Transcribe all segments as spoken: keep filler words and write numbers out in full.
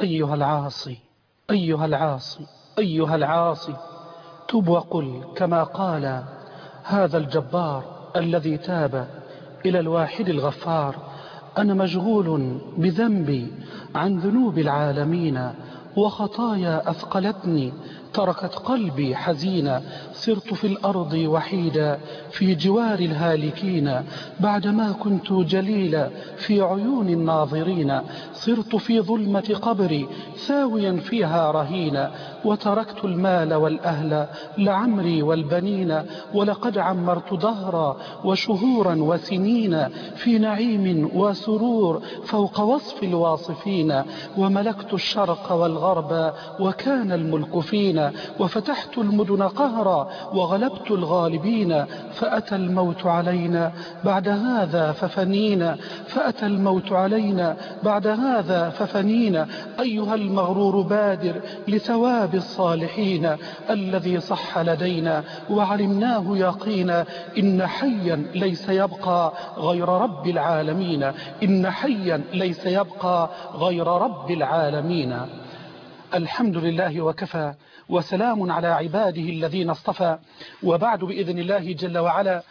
أيها العاصي أيها العاصي أيها العاصي، تب وقل كما قال هذا الجبار الذي تاب إلى الواحد الغفار: أنا مشغول بذنبي عن ذنوب العالمين، وخطايا أثقلتني تركت قلبي حزينا، صرت في الأرض وحيدا في جوار الهالكين، بعدما كنت جليلا في عيون الناظرين، صرت في ظلمة قبري ساويا فيها رهينا، وتركت المال والأهل لعمري والبنين، ولقد عمرت دهرا وشهورا وسنين في نعيم وسرور فوق وصف الواصفين، وملكت الشرق والغرب وكان الملك فينا، وفتحت المدن قهرا وغلبت الغالبين، فأتى الموت علينا بعد هذا ففنينا، فأتى الموت علينا بعد هذا ففنينا، أيها المغرور بادر لثواب الصالحين الذي صح لدينا وعلمناه يقينا، إن حيا ليس يبقى غير رب العالمين، إن حيا ليس يبقى غير رب العالمين. الحمد لله وكفى، وسلام على عباده الذين اصطفى، وبعد بإذن الله جل وعلا،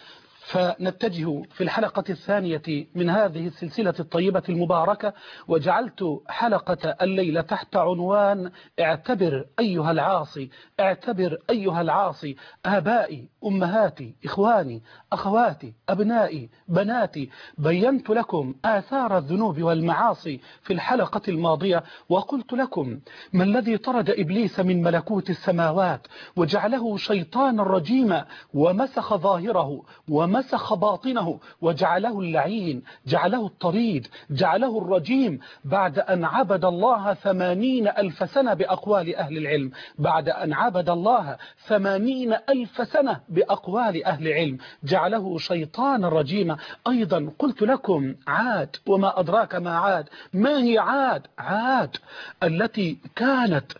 فنتجه في الحلقة الثانية من هذه السلسلة الطيبة المباركة، وجعلت حلقة الليلة تحت عنوان اعتبر أيها العاصي، اعتبر أيها العاصي. آبائي، أمهاتي، إخواني، أخواتي، أبنائي، بناتي، بينت لكم آثار الذنوب والمعاصي في الحلقة الماضية، وقلت لكم ما الذي طرد إبليس من ملكوت السماوات وجعله شيطانا رجيما، ومسخ ظاهره ومسخ باطنه وجعله اللعين، جعله الطريد، جعله الرجيم، بعد أن عبد الله ثمانين ألف سنة بأقوال أهل العلم، بعد أن عبد الله ثمانين ألف سنة بأقوال أهل العلم، جعله شيطانا رجيما. أيضا قلت لكم عاد، وما أدراك ما عاد، ما هي عاد؟ عاد التي كانت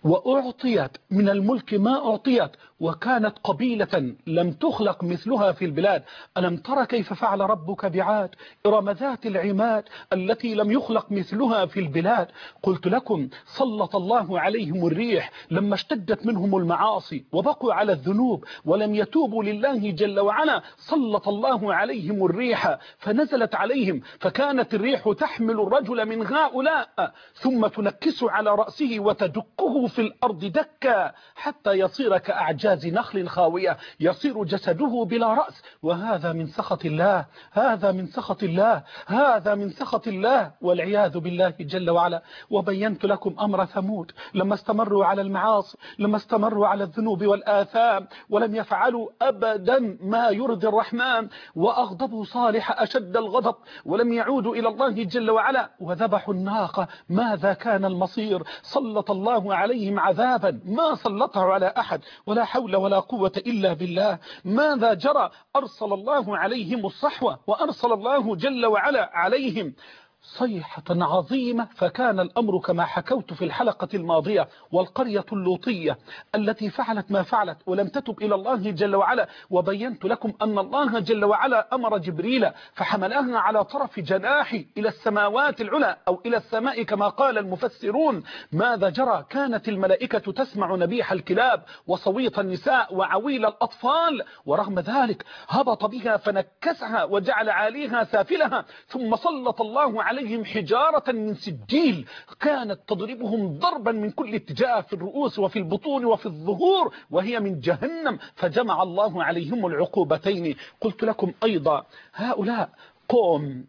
وأعطيت من الملك ما أعطيت، وكانت قبيلة لم تخلق مثلها في البلاد. ألم تر كيف فعل ربك بعاد؟ إرم ذات العماد التي لم يخلق مثلها في البلاد. قلت لكم سلط الله عليهم الريح لما اشتدت منهم المعاصي وبقوا على الذنوب ولم يتوبوا لله جل وعلا، سلط الله عليهم الريح فنزلت عليهم، فكانت الريح تحمل الرجل من هؤلاء ثم تنكس على رأسه وتدقه في الأرض دكا حتى يصير كأعجاز نخل خاوية، يصير جسده بلا رأس. وهذا من سخط الله، هذا من سخط الله، هذا من سخط الله والعياذ بالله جل وعلا. وبينت لكم أمر ثمود لما استمروا على المعاصي، لما استمروا على الذنوب والآثام ولم يفعلوا أبدا ما يرضي الرحمن، وأغضبوا صالح أشد الغضب ولم يعودوا إلى الله جل وعلا، وذبحوا الناقة. ماذا كان المصير؟ سلط الله عليهم عذابا ما سلطه على أحد، ولا حول ولا قوة إلا بالله. ماذا جرى؟ أرسل الله عليهم الصحوة، وأرسل الله جل وعلا عليهم صيحة عظيمة، فكان الأمر كما حكوت في الحلقة الماضية. والقرية اللوطية التي فعلت ما فعلت ولم تتب إلى الله جل وعلا، وبينت لكم أن الله جل وعلا أمر جبريل فحملها على طرف جناحه إلى السماوات العلى أو إلى السماء كما قال المفسرون. ماذا جرى؟ كانت الملائكة تسمع نبيح الكلاب وصويت النساء وعويل الأطفال، ورغم ذلك هبط بها فنكسها وجعل عليها سافلها، ثم سلط الله عليهم حجارة من سجيل كانت تضربهم ضربا من كل اتجاه في الرؤوس وفي البطون وفي الظهور، وهي من جهنم، فجمع الله عليهم العقوبتين. قلت لكم أيضا هؤلاء قوم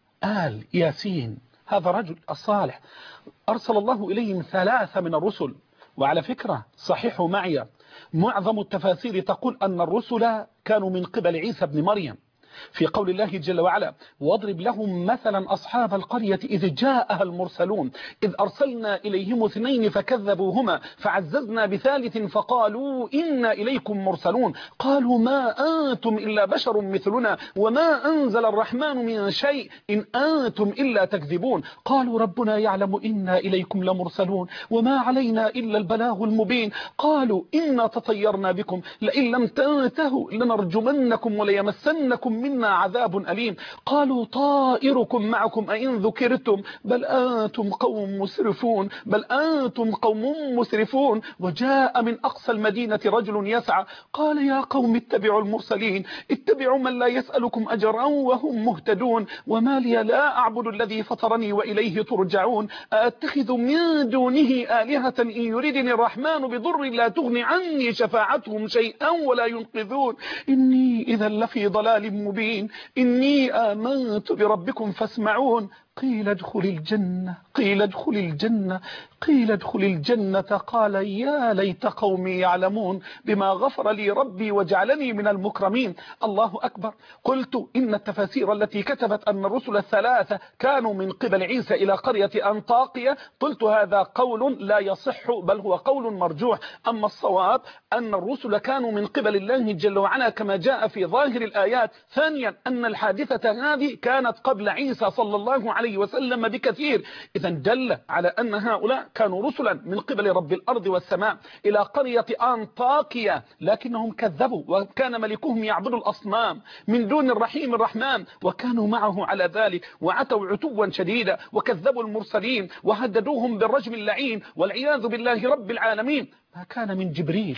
آل ياسين، هذا الرجل الصالح أرسل الله إليهم ثلاثة من الرسل. وعلى فكرة صحيحوا معي، معظم التفاسير تقول أن الرسل كانوا من قبل عيسى بن مريم، في قول الله جل وعلا واضرب لهم مثلا أصحاب القرية إذ جاءها المرسلون إذ أرسلنا إليهم اثنين فكذبوهما فعززنا بثالث فقالوا إنا إليكم مرسلون قالوا ما أنتم إلا بشر مثلنا وما أنزل الرحمن من شيء إن أنتم إلا تكذبون قالوا ربنا يعلم إنا إليكم لمرسلون وما علينا إلا البلاغ المبين قالوا إنا تطيرنا بكم لئن لم تنتهوا لنرجمنكم وليمسنكم منا عذاب أليم. قالوا طائركم معكم أئن ذكرتم بل أنتم قوم مسرفون بل أنتم قوم مسرفون. وجاء من أقصى المدينة رجل يسعى قال يا قوم اتبعوا المرسلين اتبعوا من لا يسألكم أجرا وهم مهتدون. وما لي لا أعبد الذي فطرني وإليه ترجعون. أتخذ من دونه آلهة إن يردني الرحمن بضر لا تغني عني شفاعتهم شيئا ولا ينقذون. إني إذا لفي ضلال مبين. إني آمنت بربكم فاسمعون. قيل ادخل الجنة قيل ادخل الجنة قيل ادخل الجنة قال يا ليت قومي يعلمون بما غفر لي ربي وجعلني من المكرمين. الله أكبر. قلت إن التفاسير التي كتبت أن الرسل الثلاثة كانوا من قبل عيسى إلى قرية أنطاكية قلت هذا قول لا يصح بل هو قول مرجوح. أما الصواب أن الرسل كانوا من قبل الله جل وعلا كما جاء في ظاهر الآيات. ثانيا أن الحادثة هذه كانت قبل عيسى صلى الله عليه وسلم بكثير. إذا دل على أن هؤلاء كانوا رسلا من قبل رب الأرض والسماء إلى قرية أنطاكية لكنهم كذبوا وكان ملكهم يعبد الأصنام من دون الرحيم الرحمن وكانوا معه على ذلك وعتوا عتوا شديدا وكذبوا المرسلين وهددوهم بالرجم اللعين والعياذ بالله رب العالمين. ما كان من جبريل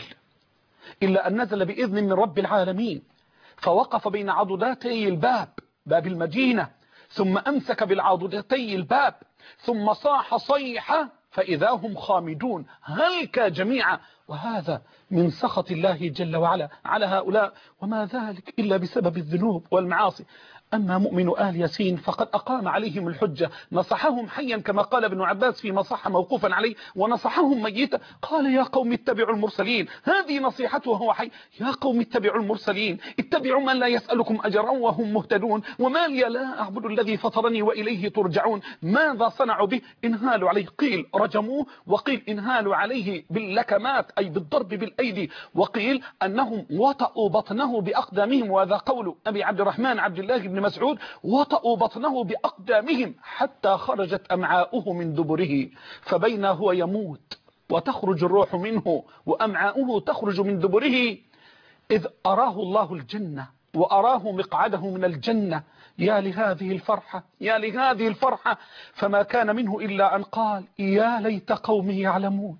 إلا أن نزل بإذن من رب العالمين فوقف بين عضداتي الباب باب المدينة ثم أمسك بالعضدتي الباب ثم صاح صيحة فإذا هم خامدون هلك جميعا. وهذا من سخط الله جل وعلا على هؤلاء وما ذلك إلا بسبب الذنوب والمعاصي. أما مؤمن آل ياسين فقد أقام عليهم الحجة نصحهم حيا كما قال ابن عباس فيما صح موقوفا عليه ونصحهم ميتا. قال يا قوم اتبعوا المرسلين. هذه نصيحته وهو حي. يا قوم اتبعوا المرسلين اتبعوا من لا يسألكم أجرا وهم مهتدون. وما لي لا أعبد الذي فطرني وإليه ترجعون. ماذا صنعوا به؟ انهالوا عليه. قيل رجموه وقيل انهالوا عليه باللكمات أي بالضرب بالأيدي وقيل أنهم وطأوا بطنه بأقدامهم. وهذا قول أبي عبد الرحمن عبد الله بن مسعود وطأوا بطنه بأقدامهم حتى خرجت أمعاؤه من دبره فبين هو يموت وتخرج الروح منه وأمعاؤه تخرج من دبره إذ أراه الله الجنة وأراه مقعده من الجنة. يا لهذه الفرحة يا لهذه الفرحة. فما كان منه إلا أن قال يا ليت قومي يعلمون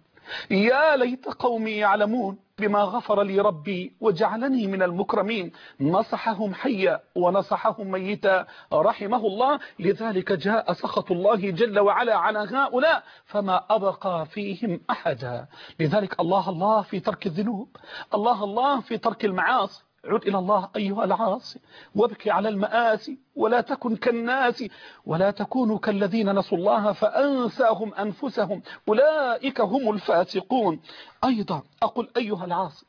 يا ليت قومي يعلمون بما غفر لي ربي وجعلني من المكرمين. نصحهم حيا ونصحهم ميتا رحمه الله. لذلك جاء سخط الله جل وعلا على هؤلاء فما أبقى فيهم أحدا. لذلك الله الله في ترك الذنوب الله الله في ترك المعاصي. عد إلى الله أيها العاصي وابكي على المآسي ولا تكن كالناس ولا تكونوا كالذين نسوا الله فأنساهم أنفسهم أولئك هم الفاسقون. أيضا أقول أيها العاصي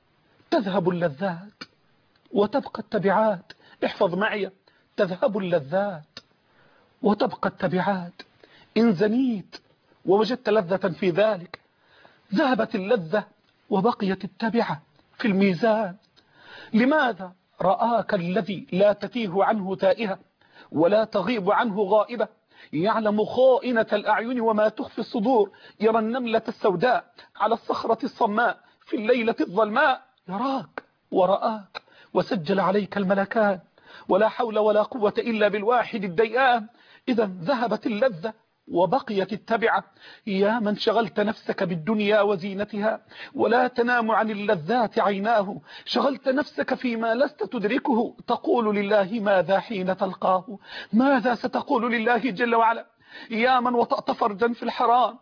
تذهب اللذات وتبقى التبعات. احفظ معي تذهب اللذات وتبقى التبعات. إن زنيت ووجدت لذة في ذلك ذهبت اللذة وبقيت التبعة في الميزان. لماذا؟ رآك الذي لا تتيه عنه تائهة ولا تغيب عنه غائبة يعلم خائنة الأعين وما تخفي الصدور. يرى النملة السوداء على الصخرة الصماء في الليلة الظلماء يراك ورآك وسجل عليك الملكان ولا حول ولا قوة إلا بالواحد الديان. إذا ذهبت اللذة وبقيت التبعة. يا من شغلت نفسك بالدنيا وزينتها ولا تنام عن اللذات عيناه. شغلت نفسك فيما لست تدركه تقول لله ماذا حين تلقاه. ماذا ستقول لله جل وعلا؟ يا من وطأت فرجا في الحرام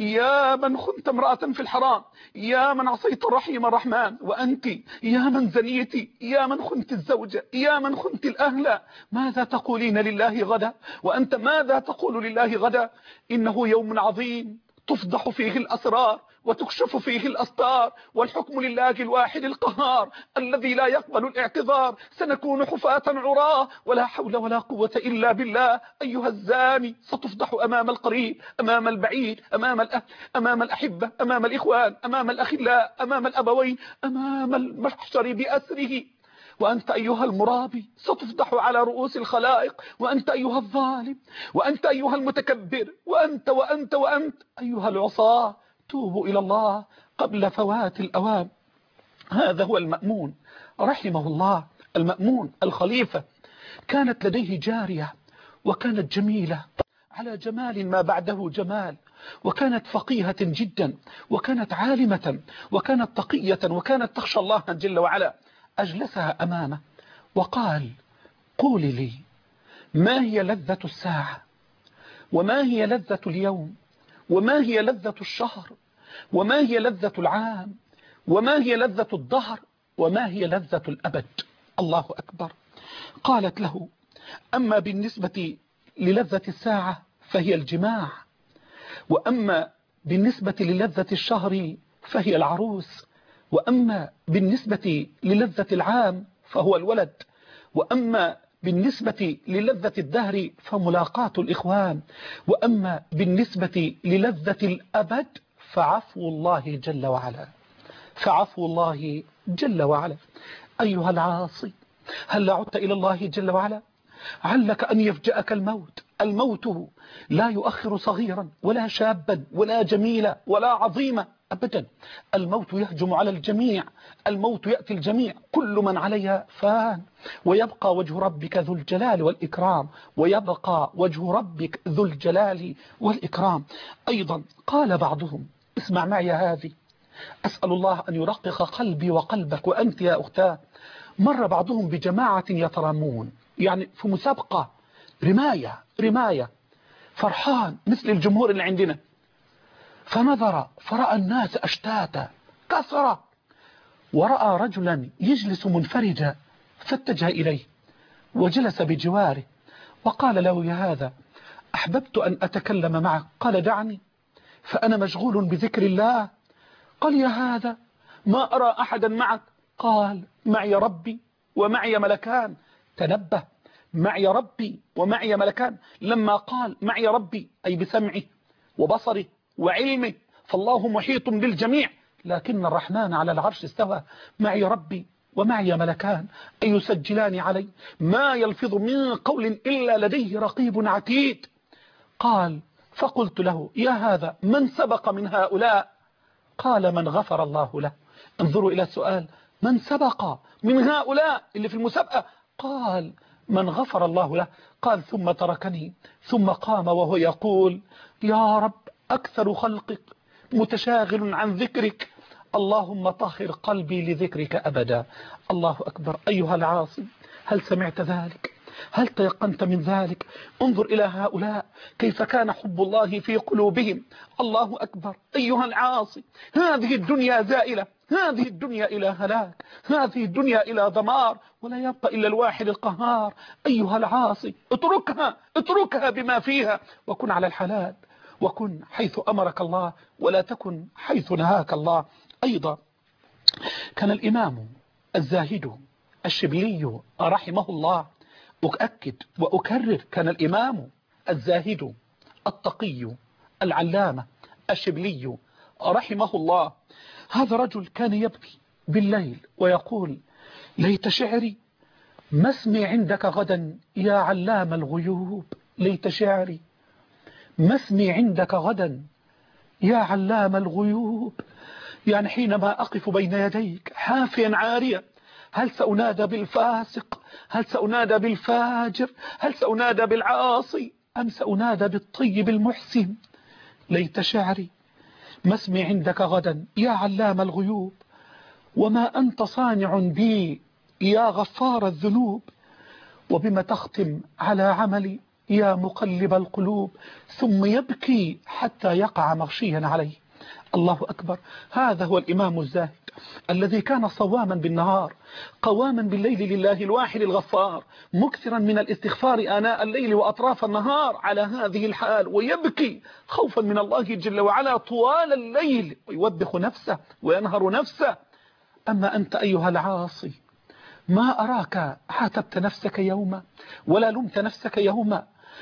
يا من خنت امرأة في الحرام يا من عصيت الرحيم الرحمن وأنت يا من زنيتي يا من خنت الزوجة يا من خنت الأهل. ماذا تقولين لله غدا وأنت ماذا تقول لله غدا؟ إنه يوم عظيم تفضح فيه الأسرار وتكشف فيه الأستار والحكم لله الواحد القهار الذي لا يقبل الاعتذار. سنكون حفاة عراة ولا حول ولا قوة إلا بالله. أيها الزاني ستفضح أمام القريب أمام البعيد أمام الأهل أمام الأحبة أمام الإخوان أمام الأخلاء أمام الأبوين أمام المحشر بأسره. وأنت أيها المرابي ستفضح على رؤوس الخلائق. وأنت أيها الظالم وأنت أيها المتكبر وأنت وأنت وأنت أيها العصاة. توبوا إلى الله قبل فوات الأوان. هذا هو المأمون رحمه الله المأمون الخليفة كانت لديه جارية وكانت جميلة على جمال ما بعده جمال، وكانت فقيهة جدا، وكانت عالمة، وكانت تقية، وكانت تخشى الله جل وعلا. أجلسها أمامه وقال: قولي لي، ما هي لذة الساعة؟ وما هي لذة اليوم؟ وما هي لذة الشهر؟ وما هي لذة العام؟ وما هي لذة الدهر؟ وما هي لذة الأبد؟ الله أكبر. قالت له: أما بالنسبة للذة الساعة فهي الجماع، وأما بالنسبة للذة الشهر فهي العروس، وأما بالنسبة للذة العام فهو الولد، وأما بالنسبة للذة الدهر فملاقاة الإخوان، وأما بالنسبة للذة الأبد فعفو الله جل وعلا، فعفو الله جل وعلا. أيها العاصي، هل عدت إلى الله جل وعلا؟ علك أن يفجأك الموت. الموت لا يؤخر صغيرا ولا شابا ولا جميلا ولا عظيما أبدا. الموت يهجم على الجميع، الموت يأتي الجميع، كل من عليها فان، ويبقى وجه ربك ذو الجلال والإكرام، ويبقى وجه ربك ذو الجلال والإكرام. أيضا قال بعضهم، اسمع معي هذه، أسأل الله أن يرقق قلبي وقلبك وأنت يا أختاه. مر بعضهم بجماعة يترامون، يعني في مسابقة رماية رماية فرحان مثل الجمهور اللي عندنا، فنظر فرأى الناس أشتاتا كثرة، ورأى رجلا يجلس منفرجا فاتجه إليه وجلس بجواره وقال له: يا هذا، أحببت أن أتكلم معك. قال: دعني فأنا مشغول بذكر الله. قال: يا هذا، ما أرى أحدا معك. قال: معي ربي ومعي ملكان. تنبه، معي ربي ومعي ملكان. لما قال معي ربي أي بسمعه وبصره وعلمه، فالله محيط بالجميع، لكن الرحمن على العرش استوى. معي ربي ومعي ملكان أي يسجلان علي، ما يلفظ من قول إلا لديه رقيب عتيد. قال: فقلت له: يا هذا، من سبق من هؤلاء؟ قال: من غفر الله له. انظروا إلى السؤال، من سبق من هؤلاء اللي في المسابقة؟ قال: من غفر الله له. قال: ثم تركني، ثم قام وهو يقول: يا رب، أكثر خلقك متشاغل عن ذكرك، اللهم طهر قلبي لذكرك أبدا. الله أكبر. أيها العاصي، هل سمعت ذلك؟ هل تيقنت من ذلك؟ انظر إلى هؤلاء كيف كان حب الله في قلوبهم. الله أكبر. أيها العاصي، هذه الدنيا زائلة، هذه الدنيا إلى هلاك، هذه الدنيا إلى دمار، ولا يبقى إلا الواحد القهار. أيها العاصي، اتركها اتركها بما فيها، وكن على الحلال، وكن حيث أمرك الله، ولا تكن حيث نهاك الله. أيضا كان الإمام الزاهد الشبلي رحمه الله، أؤكد وأكرر، كان الإمام الزاهد التقي العلامة الشبلي رحمه الله، هذا رجل كان يبكي بالليل ويقول: ليت شعري ما اسمي عندك غدا يا علام الغيوب، ليت شعري ما اسمي عندك غدا يا علام الغيوب. يعني حينما أقف بين يديك حافيا عاريا، هل سأنادى بالفاسق؟ هل سأنادى بالفاجر؟ هل سأنادى بالعاصي؟ أم سأنادى بالطيب المحسن؟ ليت شعري ما اسمي عندك غدا يا علام الغيوب، وما أنت صانع بي يا غفار الذنوب، وبما تختم على عملي يا مقلب القلوب. ثم يبكي حتى يقع مغشيا عليه. الله أكبر. هذا هو الإمام الزاهد الذي كان صواما بالنهار، قواما بالليل لله الواحد الغفار، مكثرا من الاستغفار آناء الليل وأطراف النهار على هذه الحال، ويبكي خوفا من الله جل وعلا طوال الليل، ويوبخ نفسه وينهر نفسه. أما أنت أيها العاصي، ما أراك عاتبت نفسك يوما، ولا لمت نفسك يوما،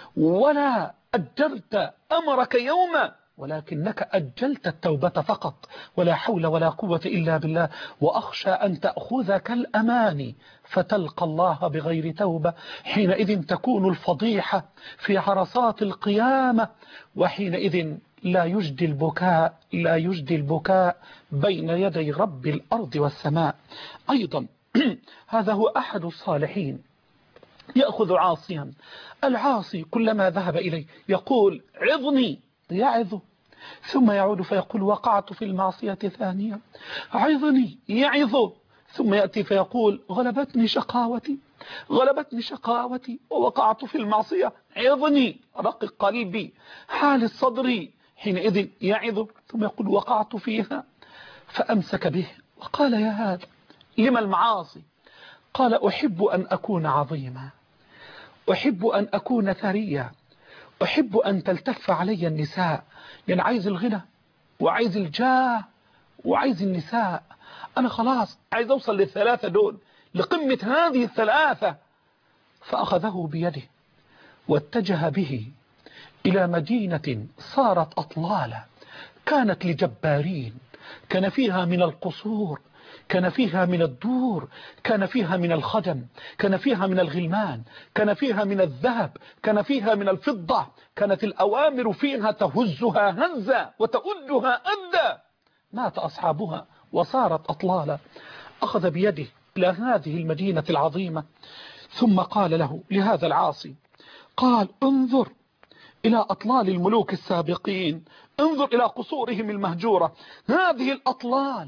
ولا أجرت أمرك يوما، ولكنك أجلت التوبة فقط. ولا حول ولا قوة إلا بالله. وأخشى أن تأخذك الأماني فتلقى الله بغير توبة، حينئذ تكون الفضيحة في عرصات القيامة، وحينئذ لا يجدي البكاء لا يجدي البكاء بين يدي رب الأرض والسماء. أيضا هذا هو أحد الصالحين يأخذ عاصيا، العاصي كلما ذهب إليه يقول عظني يعظه، ثم يعود فيقول وقعت في المعصية ثانية عظني يعظه، ثم يأتي فيقول غلبتني شقاوتي غلبتني شقاوتي ووقعت في المعصية عظني رقق قلبي حال الصدر، حينئذ يعظه ثم يقول وقعت فيها، فأمسك به وقال يا هذا لما المعاصي؟ قال أحب أن أكون عظيما، أحب أن أكون ثريا، أحب أن تلتف علي النساء، يعني عايز الغنى وعايز الجاه وعايز النساء، أنا خلاص عايز أوصل للثلاثة دول، لقمة هذه الثلاثة. فأخذه بيده واتجه به إلى مدينة صارت أطلالة، كانت لجبارين، كان فيها من القصور، كان فيها من الدور، كان فيها من الخدم، كان فيها من الغلمان، كان فيها من الذهب، كان فيها من الفضة، كانت الأوامر فيها تهزها هزا وتؤدها أدا، مات أصحابها وصارت أطلالة. أخذ بيده إلى هذه المدينة العظيمة، ثم قال له لهذا العاصي، قال انظر إلى أطلال الملوك السابقين، انظر إلى قصورهم المهجورة، هذه الأطلال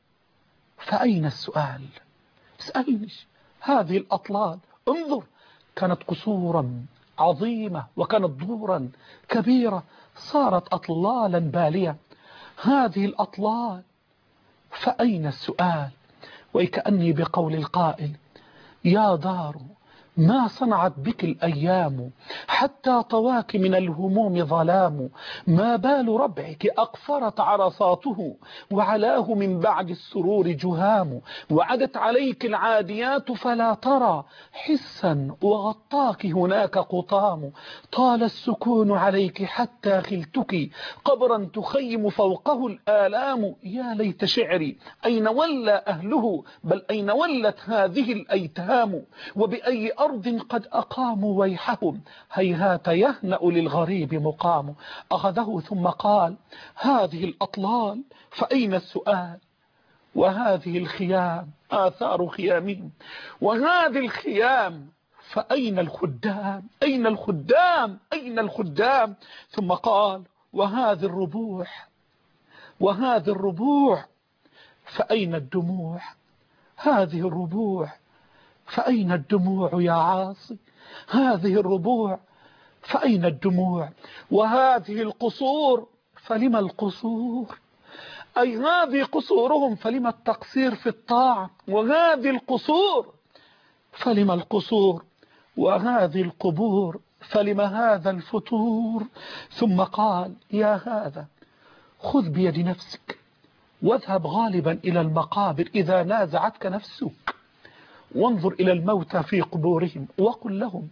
فأين السؤال؟ اسألني، هذه الأطلال انظر، كانت قصورا عظيمة وكانت دورا كبيرة، صارت أطلالا بالية، هذه الأطلال فأين السؤال؟ وكأني بقول القائل يا دار ما صنعت بك الأيام حتى طواك من الهموم ظلام، ما بال ربعك أقفرت عرصاته وعلاه من بعد السرور جهام، وعدت عليك العاديات فلا ترى حسا وغطاك هناك قطام، طال السكون عليك حتى خلتك قبرا تخيم فوقه الآلام، يا ليت شعري أين ولى أهله بل أين ولت هذه الأيتام، وبأي أرض قد أقاموا ويحهم هيهات يهنأ للغريب مقام. أخذه ثم قال هذه الأطلال فأين السؤال؟ وهذه الخيام آثار خيامهم، وهذه الخيام فأين الخدام؟ أين الخدام؟ أين الخدام؟ ثم قال وهذه الربوع، وهذه الربوع فأين الدموع؟ هذه الربوع فأين الدموع يا عاصي؟ هذه الربوع فأين الدموع؟ وهذه القصور فلما القصور؟ أي هذه قصورهم فلما التقصير في الطاعة؟ وهذه القصور فلما القصور؟ وهذه القبور فلما هذا الفتور؟ ثم قال يا هذا خذ بيد نفسك واذهب غالبا إلى المقابر إذا نازعتك نفسك، وانظر إلى الموتى في قبورهم وقل لهم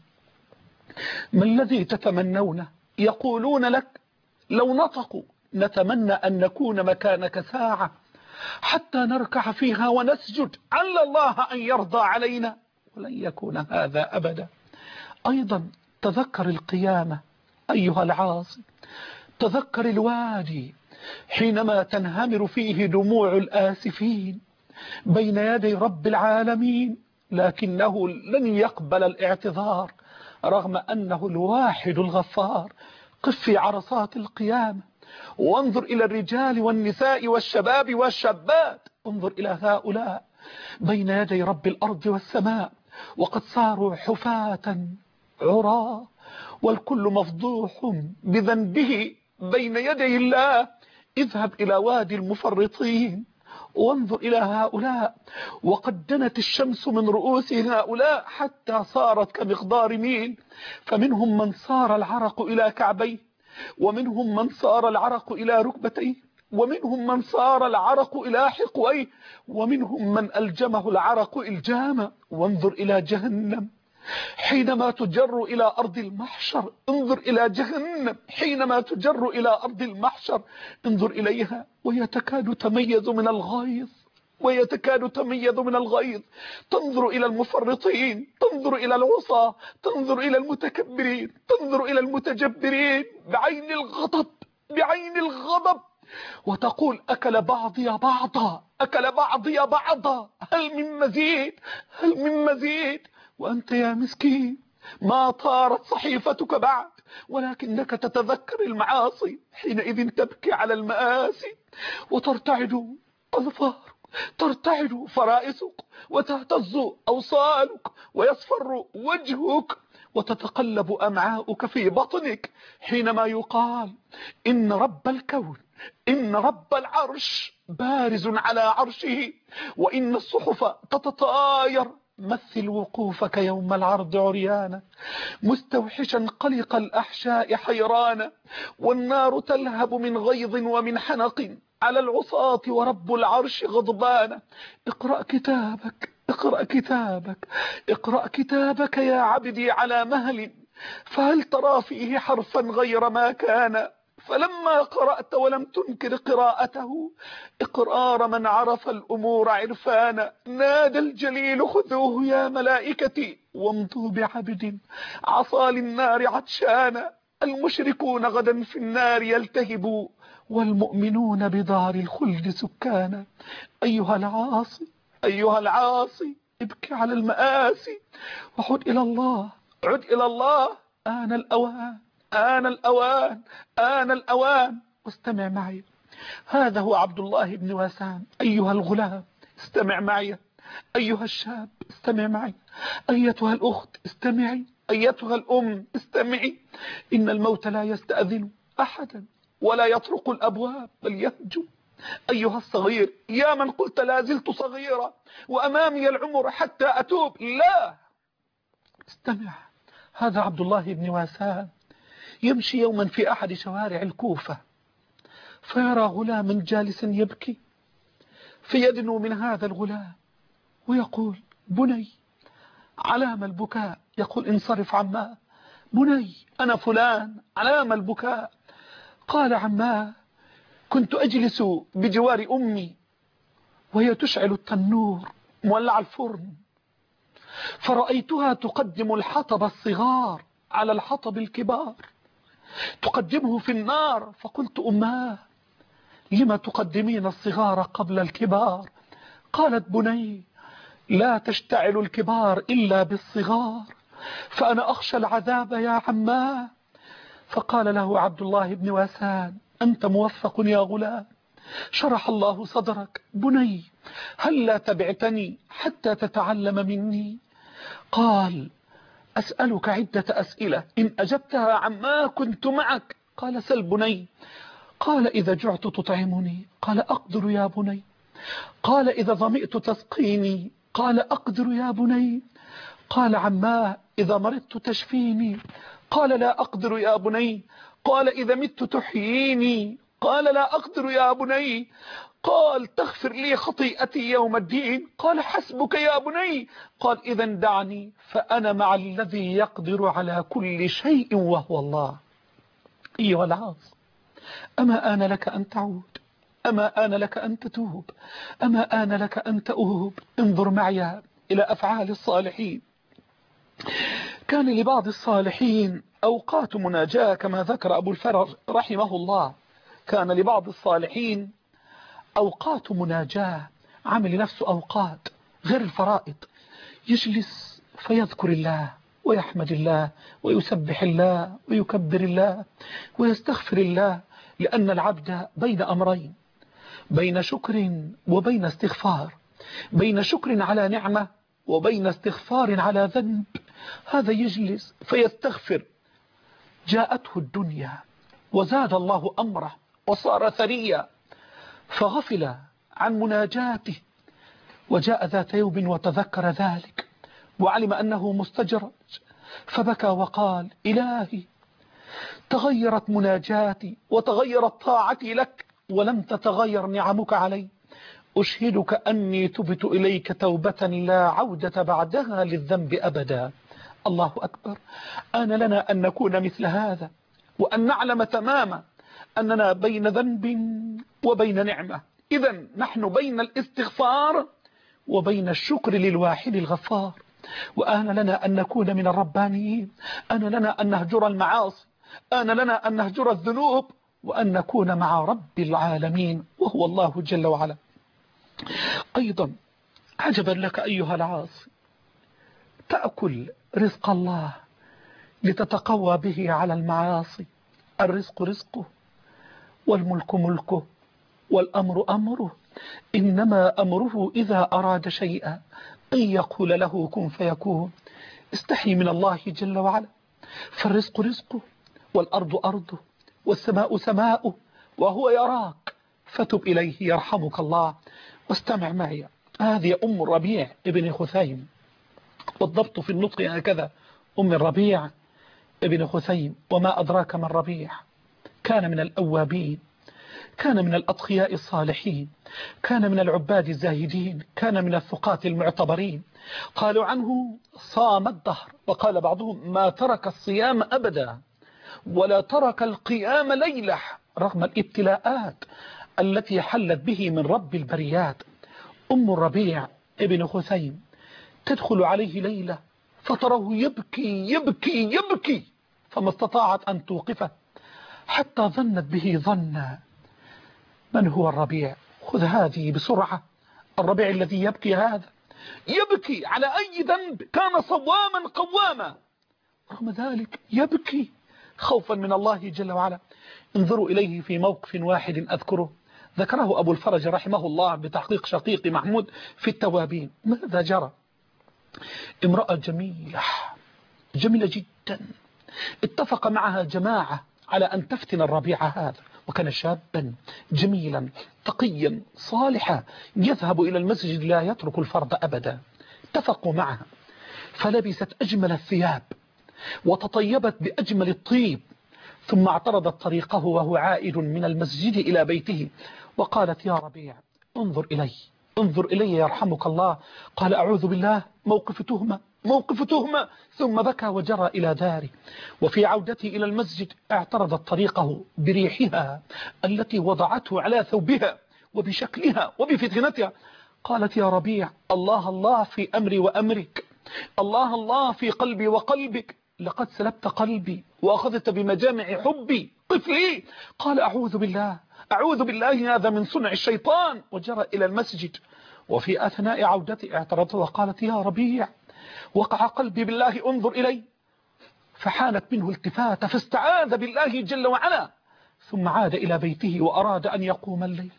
ما الذي تتمنونه؟ يقولون لك لو نطقوا نتمنى أن نكون مكانك ساعة حتى نركع فيها ونسجد عل الله أن يرضى علينا، ولن يكون هذا أبدا. أيضا تذكر القيامة أيها العاصي، تذكر الوادي حينما تنهمر فيه دموع الآسفين بين يدي رب العالمين، لكنه لن يقبل الاعتذار رغم أنه الواحد الغفار. قف في عرصات القيامة وانظر إلى الرجال والنساء والشباب والشابات، انظر إلى هؤلاء بين يدي رب الأرض والسماء وقد صاروا حفاة عراة والكل مفضوح بذنبه بين يدي الله. اذهب إلى وادي المفرطين وانظر إلى هؤلاء وقد دنت الشمس من رؤوس هؤلاء حتى صارت كمقدار ميل، فمنهم من صار العرق إلى كعبيه، ومنهم من صار العرق إلى ركبتيه، ومنهم من صار العرق إلى حقويه، ومنهم من ألجمه العرق إلجاما. وانظر إلى جهنم حينما تجر إلى أرض المحشر، انظر إلى جهنم حينما تجر إلى أرض المحشر، انظر إليها ويتكاد تميز من الغيظ، ويتكاد تميز من الغيظ. تنظر إلى المفرطين، تنظر إلى العصاة، تنظر إلى المتكبرين، تنظر إلى المتجبرين بعين الغضب، بعين الغضب. وتقول أكل بعضي بعضا، أكل بعضي بعضا، هل من مزيد، هل من مزيد؟ وأنت يا مسكين ما طارت صحيفتك بعد، ولكنك تتذكر المعاصي، حينئذ تبكي على المآسي وترتعد أظفارك، ترتعد فرائسك، وتهتز أوصالك، ويصفر وجهك، وتتقلب أمعاؤك في بطنك، حينما يقال إن رب الكون، إن رب العرش بارز على عرشه، وإن الصحف تتطاير. مثل وقوفك يوم العرض عريانا، مستوحشا قلق الأحشاء حيرانا، والنار تلهب من غيظ ومن حنق على العصاة، ورب العرش غضبان. اقرأ كتابك، اقرأ كتابك، اقرأ كتابك يا عبدي على مهل، فهل ترى فيه حرفا غير ما كان؟ فلما قرأت ولم تنكر قراءته إقرار من عرف الأمور عرفانا، نادى الجليل خذوه يا ملائكتي، وامضوا بعبد عصى للنار عطشانا. المشركون غدا في النار يلتهبوا، والمؤمنون بدار الخلد سكانا. أيها العاصي، أيها العاصي، ابكي على المآسي وعد إلى الله، عد إلى الله. آن الأوان، آن الأوان، آن الأوان. واستمع معي، هذا هو عبد الله بن واسان. أيها الغلام استمع معي، أيها الشاب استمع معي، أيتها الأخت استمعي، أيتها الأم استمعي. إن الموت لا يستأذن أحدا ولا يطرق الأبواب بل يهجو. أيها الصغير، يا من قلت لا زلت صغيرا وأمامي العمر حتى أتوب، لا، استمع. هذا عبد الله بن واسان يمشي يوما في أحد شوارع الكوفة، فيرى غلاما جالسا يبكي، فيدنو من هذا الغلام ويقول بني، علام البكاء؟ يقول انصرف عماه. بني أنا فلان، علام البكاء؟ قال عماه كنت أجلس بجوار أمي وهي تشعل التنور مولع الفرن، فرأيتها تقدم الحطب الصغار على الحطب الكبار، تقدمه في النار، فقلت أماه لما تقدمين الصغار قبل الكبار؟ قالت بني لا تشتعل الكبار إلا بالصغار، فأنا أخشى العذاب يا عماه. فقال له عبد الله بن واسان أنت موفق يا غلام، شرح الله صدرك. بني هل لا تبعتني حتى تتعلم مني؟ قال أسألك عدة أسئلة، إن أجبتها عما كنت معك. قال سل بني. قال إذا جعت تطعمني؟ قال أقدر يا بني. قال إذا ظمئت تسقيني؟ قال أقدر يا بني. قال عماه إذا مرضت تشفيني؟ قال لا أقدر يا بني. قال إذا مت تحييني؟ قال لا أقدر يا بني. قال تغفر لي خطيئتي يوم الدين؟ قال حسبك يا بني. قال إذا دعني فأنا مع الذي يقدر على كل شيء وهو الله. أيها العاص، أما آن لك أن تعود؟ أما آن لك أن تتوب؟ أما آن لك أن تؤوب؟ انظر معي إلى أفعال الصالحين. كان لبعض الصالحين أوقات مناجاة كما ذكر أبو الفرج رحمه الله، كان لبعض الصالحين أوقات مناجاة، عمل نفسه أوقات غير الفرائض، يجلس فيذكر الله ويحمد الله ويسبح الله ويكبر الله ويستغفر الله، لأن العبد بين أمرين، بين شكر وبين استغفار، بين شكر على نعمة وبين استغفار على ذنب. هذا يجلس فيستغفر، جاءته الدنيا وزاد الله أمره وصار ثريا، فغفل عن مناجاته، وجاء ذات يوم وتذكر ذلك وعلم أنه مستجرج، فبكى وقال إلهي تغيرت مناجاتي وتغيرت طاعتي لك ولم تتغير نعمك علي، أشهدك أني تبت إليك توبة لا عودة بعدها للذنب أبدا. الله أكبر. آن لنا أن نكون مثل هذا، وأن نعلم تماما أننا بين ذنب وبين نعمة. إذن نحن بين الاستغفار وبين الشكر للواحد الغفار. وآن لنا أن نكون من الربانيين، آن لنا أن نهجر المعاصي، آن لنا أن نهجر الذنوب، وأن نكون مع رب العالمين وهو الله جل وعلا. أيضا عجبا لك أيها العاصي، تأكل رزق الله لتتقوى به على المعاصي. الرزق رزقه، والملك ملكه، والأمر أمره، إنما أمره إذا أراد شيئا أن يقول له كن فيكون. استحي من الله جل وعلا، فالرزق رزقه، والأرض أرضه، والسماء سماؤه، وهو يراك فتب إليه يرحمك الله. واستمع معي، هذه أم الربيع ابن خثيم، والضبط في النطق هكذا، أم الربيع ابن خثيم. وما أدراك ما الربيع؟ كان من الأوابين، كان من الأتقياء الصالحين، كان من العباد الزاهدين، كان من الثقات المعتبرين. قالوا عنه صام الدهر، وقال بعضهم ما ترك الصيام أبدا ولا ترك القيام ليلة رغم الابتلاءات التي حلت به من رب البريات. أم الربيع ابن خثيم تدخل عليه ليلة فتره يبكي يبكي يبكي، فما استطاعت أن توقفه حتى ظنت به ظنا. من هو الربيع؟ خذ هذه بسرعة. الربيع الذي يبكي هذا يبكي على أي ذنب؟ كان صواما قواما، رغم ذلك يبكي خوفا من الله جل وعلا. انظروا إليه في موقف واحد أذكره، ذكره أبو الفرج رحمه الله بتحقيق شقيق محمود في التوابين. ماذا جرى؟ امرأة جميلة جميلة جدا، اتفق معها جماعة على أن تفتن الربيع هذا، وكان شابا جميلا تقيا صالحا يذهب إلى المسجد لا يترك الفرض أبدا. اتفقوا معها، فلبست أجمل الثياب وتطيبت بأجمل الطيب، ثم اعترضت طريقه وهو عائد من المسجد إلى بيته، وقالت يا ربيع انظر إلي انظر إلي يرحمك الله. قال أعوذ بالله، موقف تهمة موقف تهمة. ثم بكى وجرى إلى داره. وفي عودته إلى المسجد اعترضت طريقه بريحها التي وضعته على ثوبها وبشكلها وبفتنتها. قالت يا ربيع الله الله في أمري وأمرك، الله الله في قلبي وقلبك، لقد سلبت قلبي وأخذت بمجامع حبي طفلي. قال أعوذ بالله أعوذ بالله هذا من صنع الشيطان، وجرى إلى المسجد. وفي أثناء عودته اعترضت وقالت يا ربيع وقع قلبي بالله انظر إلي. فحانت منه التفاتة فاستعاذ بالله جل وعلا، ثم عاد إلى بيته وأراد أن يقوم الليل،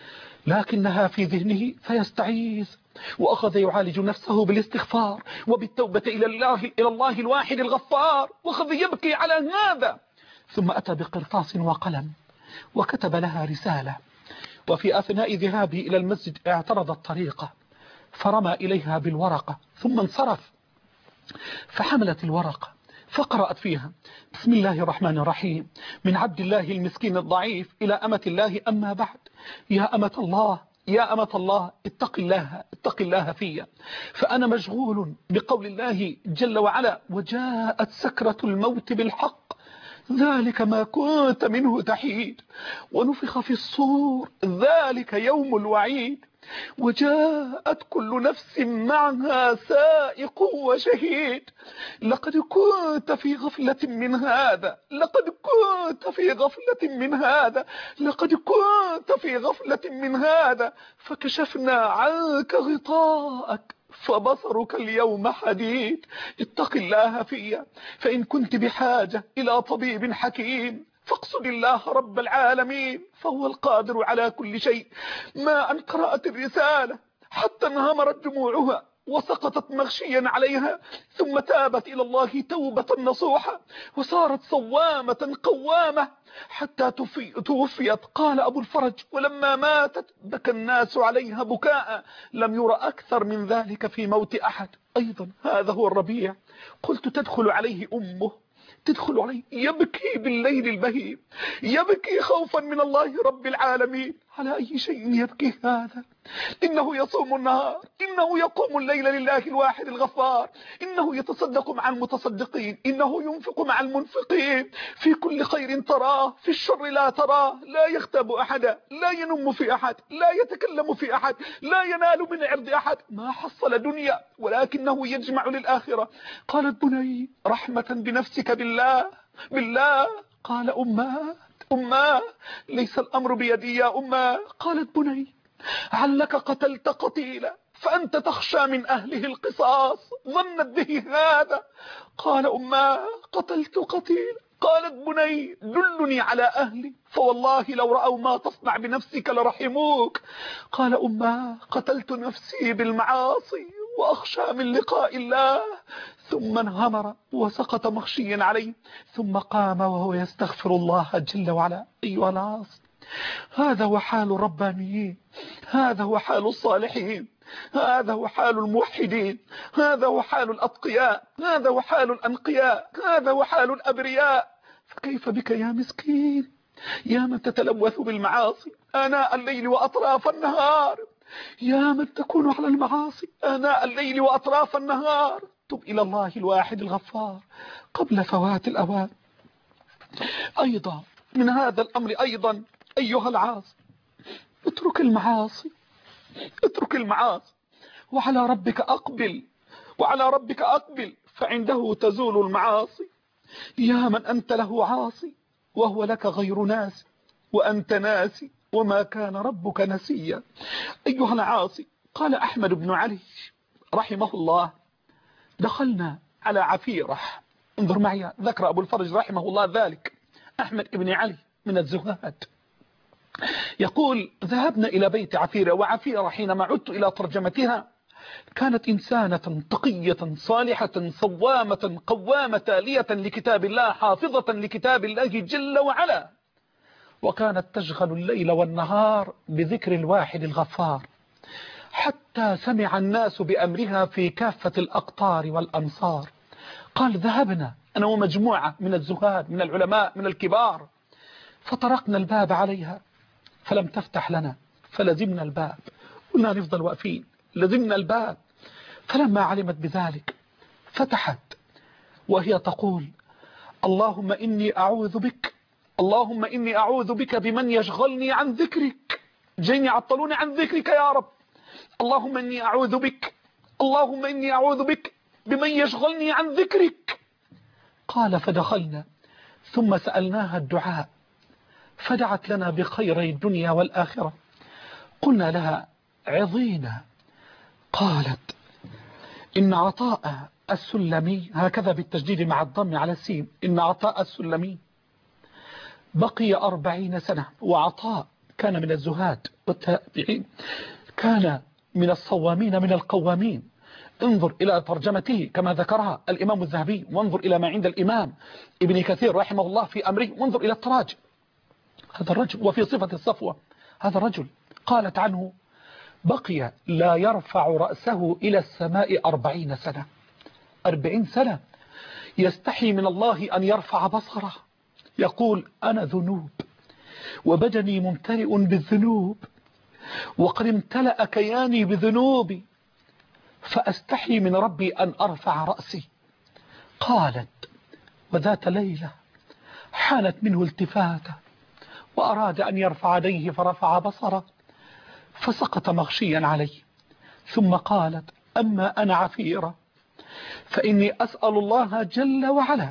لكنها في ذهنه فيستعيذ، وأخذ يعالج نفسه بالاستغفار وبالتوبة إلى الله إلى الله الواحد الغفار، وأخذ يبكي على هذا. ثم أتى بقرطاس وقلم وكتب لها رسالة. وفي أثناء ذهابه إلى المسجد اعترض الطريقة فرمى إليها بالورقة، ثم انصرف فحملت الورقة فقرأت فيها بسم الله الرحمن الرحيم، من عبد الله المسكين الضعيف إلى أمة الله، أما بعد، يا أمة الله يا أمة الله اتق الله اتق الله فيا، فأنا مشغول بقول الله جل وعلا وجاءت سكرة الموت بالحق، ذلك ما كنت منه تحيد، ونفخ في الصور ذلك يوم الوعيد، وجاءت كل نفس معها سائق وشهيد، لقد كنت في غفلة من هذا لقد كنت في غفلة من هذا لقد كنت في غفلة من هذا فكشفنا عنك غطاءك فبصرك اليوم حديد، اتق الله فيا، فإن كنت بحاجة إلى طبيب حكيم فاقصد الله رب العالمين فهو القادر على كل شيء. ما أن قرأت الرسالة حتى انهمرت دموعها وسقطت مغشيا عليها، ثم تابت إلى الله توبة نصوحة وصارت صوامة قوامة حتى توفيت. قال أبو الفرج ولما ماتت بكى الناس عليها بكاء لم يرى أكثر من ذلك في موت أحد. أيضا هذا هو الربيع، قلت تدخل عليه أمه تدخل عليه يبكي بالليل البهيم، يبكي خوفا من الله رب العالمين. على أي شيء يبكي هذا؟ إنه يصوم النهار، إنه يقوم الليل لله الواحد الغفار، إنه يتصدق مع المتصدقين، إنه ينفق مع المنفقين، في كل خير تراه، في الشر لا تراه، لا يغتاب أحدا، لا ينم في أحد، لا يتكلم في أحد، لا ينال من عرض أحد، ما حصل دنيا ولكنه يجمع للآخرة. قالت بني رحمة بنفسك بالله بالله، قال أمات أماه ليس الأمر بيدي يا أماه. قالت بني علك قتلت قتيلا فأنت تخشى من أهله القصاص، ظنت به هذا. قال أماه قتلت قتيلا. قالت بني دلني على أهلي فوالله لو رأوا ما تصنع بنفسك لرحموك. قال أماه قتلت نفسي بالمعاصي وأخشى من لقاء الله. ثم انهمر وسقط مغشيا عليه، ثم قام وهو يستغفر الله جل وعلا. أيها العاص، هذا هو حال الربانيين، هذا هو حال الصالحين، هذا هو حال الموحدين، هذا هو حال الأتقياء، هذا هو حال الأنقياء، هذا هو حال الأبرياء. فكيف بك يا مسكين، يا من تتلوث بالمعاصي آناء الليل وأطراف النهار، يا من تكون على المعاصي آناء الليل وأطراف النهار. تب إلى الله الواحد الغفار قبل فوات الأوان. أيضا من هذا الأمر أيضا أيها العاصي، اترك المعاصي، اترك المعاصي وعلى ربك أقبل، وعلى ربك أقبل فعنده تزول المعاصي. يا من أنت له عاصي وهو لك غير ناس، وأنت ناسي وما كان ربك نسيا. أيها العاصي، قال أحمد بن علي رحمه الله دخلنا على عفيرة. انظر معي، ذكر أبو الفرج رحمه الله ذلك، أحمد بن علي من الزهاد يقول ذهبنا إلى بيت عفيرة، وعفيرة حينما عدت إلى ترجمتها كانت إنسانة تقية صالحة صوامة قوامة تالية لكتاب الله حافظة لكتاب الله جل وعلا، وكانت تشغل الليل والنهار بذكر الواحد الغفار، حتى سمع الناس بأمرها في كافة الأقطار والأمصار. قال ذهبنا أنا ومجموعة من الزهاد من العلماء من الكبار، فطرقنا الباب عليها فلم تفتح لنا، فلزمنا الباب، قلنا نفضل واقفين، لزمنا الباب. فلما علمت بذلك فتحت وهي تقول اللهم إني أعوذ بك، اللهم إني أعوذ بك بمن يشغلني عن ذكرك، جيني عطلوني عن ذكرك يا رب، اللهم إني أعوذ بك، اللهم إني أعوذ بك بمن يشغلني عن ذكرك. قال فدخلنا ثم سألناها الدعاء فدعت لنا بخيري الدنيا والآخرة. قلنا لها عظينا. قالت إن عطاء السلمي، هكذا بالتجديد مع الضم على السين، إن عطاء السلمي بقي أربعين سنة، وعطاء كان من الزهاد والتابعين، كان من الصوامين من القوامين. انظر إلى ترجمته كما ذكرها الإمام الذهبي، وانظر إلى ما عند الإمام ابن كثير رحمه الله في أمره، وانظر إلى التراجم هذا الرجل. وفي صفة الصفوة هذا الرجل قالت عنه بقي لا يرفع رأسه إلى السماء أربعين سنة، أربعين سنة يستحي من الله أن يرفع بصره، يقول أنا ذنوب وبدني ممتلئ بالذنوب وقد امتلأ كياني بذنوبي، فأستحي من ربي أن أرفع رأسي. قالت وذات ليلة حانت منه التفاتة وأراد أن يرفع يديه فرفع بصره فسقط مغشيا عليه، ثم قالت أما أنا عفيرة فإني أسأل الله جل وعلا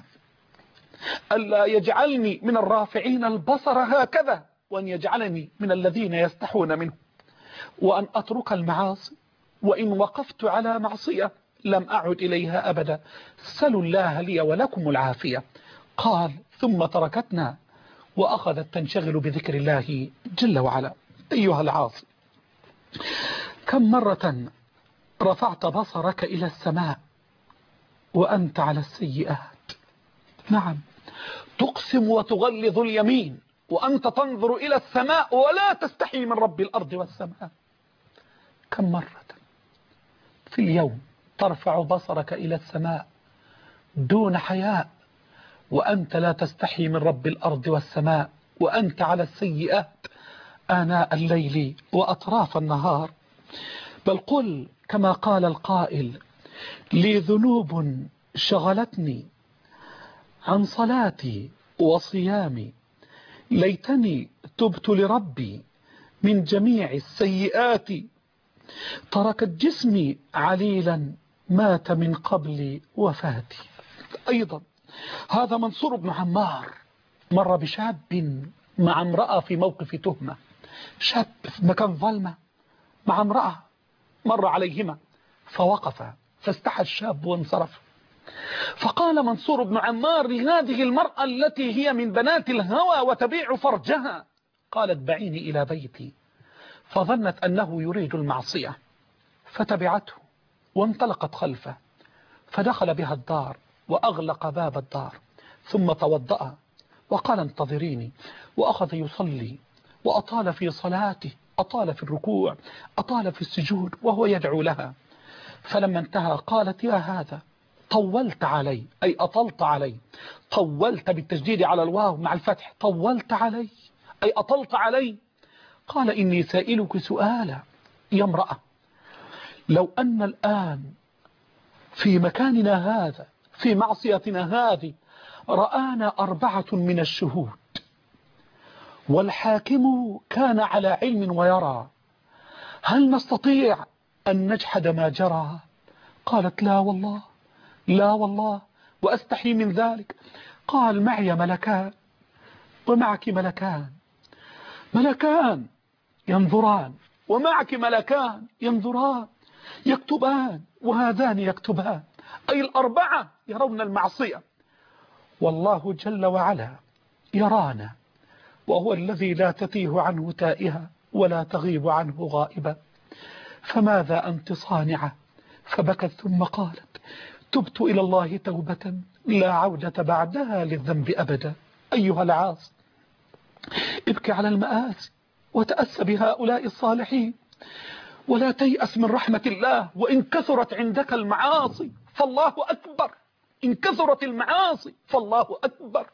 ألا يجعلني من الرافعين البصر هكذا، وأن يجعلني من الذين يستحون منه، وأن أترك المعاصي، وإن وقفت على معصية لم أعد إليها أبدا، سلوا الله لي ولكم العافية. قال ثم تركتنا وأخذت تنشغل بذكر الله جل وعلا. أيها العاصي، كم مرة رفعت بصرك إلى السماء وأنت على السيئات؟ نعم، تقسم وتغلظ اليمين وأنت تنظر إلى السماء ولا تستحي من رب الأرض والسماء. كم مرة في اليوم ترفع بصرك إلى السماء دون حياء وأنت لا تستحي من رب الأرض والسماء، وأنت على السيئات آناء الليل وأطراف النهار؟ بل قل كما قال القائل لي ذنوب شغلتني عن صلاتي وصيامي، ليتني تبت لربي من جميع السيئات، تركت جسمي عليلا مات من قبل وفاتي. أيضا هذا منصور بن عمار مر بشاب مع امرأة في موقف تهمة، شاب في مكان ظلمة مع امرأة مر عليهما فوقف، فاستحى الشاب وانصرف. فقال منصور بن عمار لهذه المرأة التي هي من بنات الهوى وتبيع فرجها، قالت دعيني إلى بيتي، فظنت أنه يريد المعصية فتبعته وانطلقت خلفه، فدخل بها الدار وأغلق باب الدار، ثم توضأ وقال انتظريني، وأخذ يصلي وأطال في صلاته، أطال في الركوع، أطال في السجود وهو يدعو لها. فلما انتهى قالت يا هذا طولت علي، أي أطلت علي، طولت بالتشديد على الواو مع الفتح، طولت علي أي أطلت علي. قال إني سائلك سؤالا يا امرأة، لو أن الآن في مكاننا هذا في معصيتنا هذه رآنا أربعة من الشهود والحاكم كان على علم ويرى، هل نستطيع أن نجحد ما جرى؟ قالت لا والله، لا والله، وأستحي من ذلك. قال معي ملكان ومعك ملكان، ملكان ينظران ومعك ملكان ينظران، يكتبان وهذان يكتبان، أي الأربعة يرون المعصية، والله جل وعلا يرانا، وهو الذي لا تتيه عنه تائهة ولا تغيب عنه غائبة، فماذا أنت صانعة؟ فبكت ثم قالت تبت إلى الله توبة لا عودة بعدها للذنب أبدا. أيها العاص، ابكي على المآسي وتأسى بهؤلاء الصالحين، ولا تيأس من رحمة الله، وإن كثرت عندك المعاصي فالله أكبر، إن كثرت المعاصي فالله أكبر.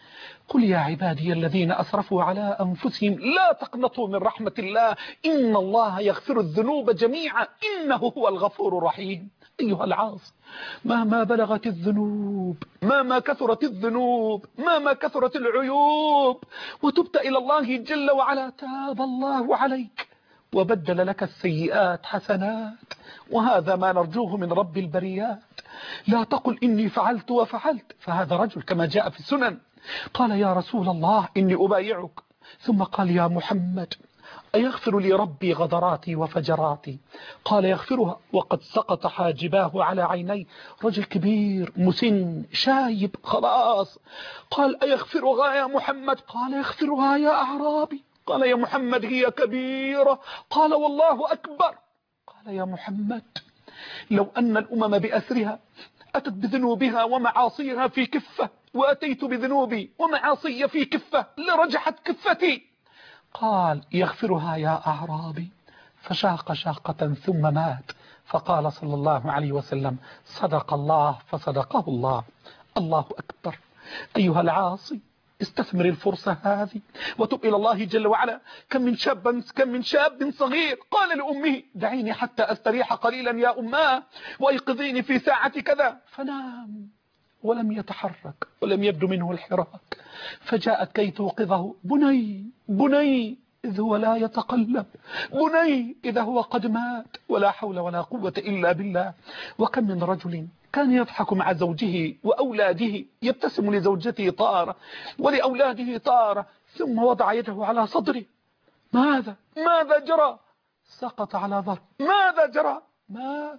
قل يا عبادي الذين أسرفوا على أنفسهم لا تقنطوا من رحمة الله إن الله يغفر الذنوب جميعا إنه هو الغفور الرحيم. أيها العاصي، مهما بلغت الذنوب، مهما كثرت الذنوب، مهما كثرت العيوب، وتبت إلى الله جل وعلا، تاب الله عليك وبدل لك السيئات حسنات، وهذا ما نرجوه من رب البريات. لا تقل إني فعلت وفعلت، فهذا رجل كما جاء في السنن قال يا رسول الله إني أبايعك، ثم قال يا محمد أيغفر لي ربي غدراتي وفجراتي؟ قال يغفرها وقد سقط حاجباه على عيني، رجل كبير مسن شايب خلاص. قال أيغفرها يا محمد؟ قال يغفرها يا أعرابي. قال يا محمد هي كبيرة. قال والله أكبر. قال يا محمد لو أن الأمم بأسرها أتت بذنوبها ومعاصيها في كفة، وأتيت بذنوبي ومعاصي في كفة لرجحت كفتي. قال يغفرها يا أعرابي، فشاق شاقة ثم مات. فقال صلى الله عليه وسلم صدق الله فصدقه الله. الله أكبر. أيها العاصي، استثمر الفرصة هذه وتب إلى الله جل وعلا. كم من شاب كم من شاب صغير قال لأمه دعيني حتى أستريح قليلا يا أماه وأيقظيني في ساعة كذا، فنام ولم يتحرك ولم يبدو منه الحراك، فجاءت كي توقظه بني بني إذ هو لا يتقلب، بني إذا هو قد مات، ولا حول ولا قوة إلا بالله. وكم من رجل كان يضحك مع زوجه وأولاده، يبتسم لزوجته طارة ولأولاده طارة، ثم وضع يده على صدره. ماذا ماذا جرى؟ سقط على ظهره. ماذا جرى؟ مات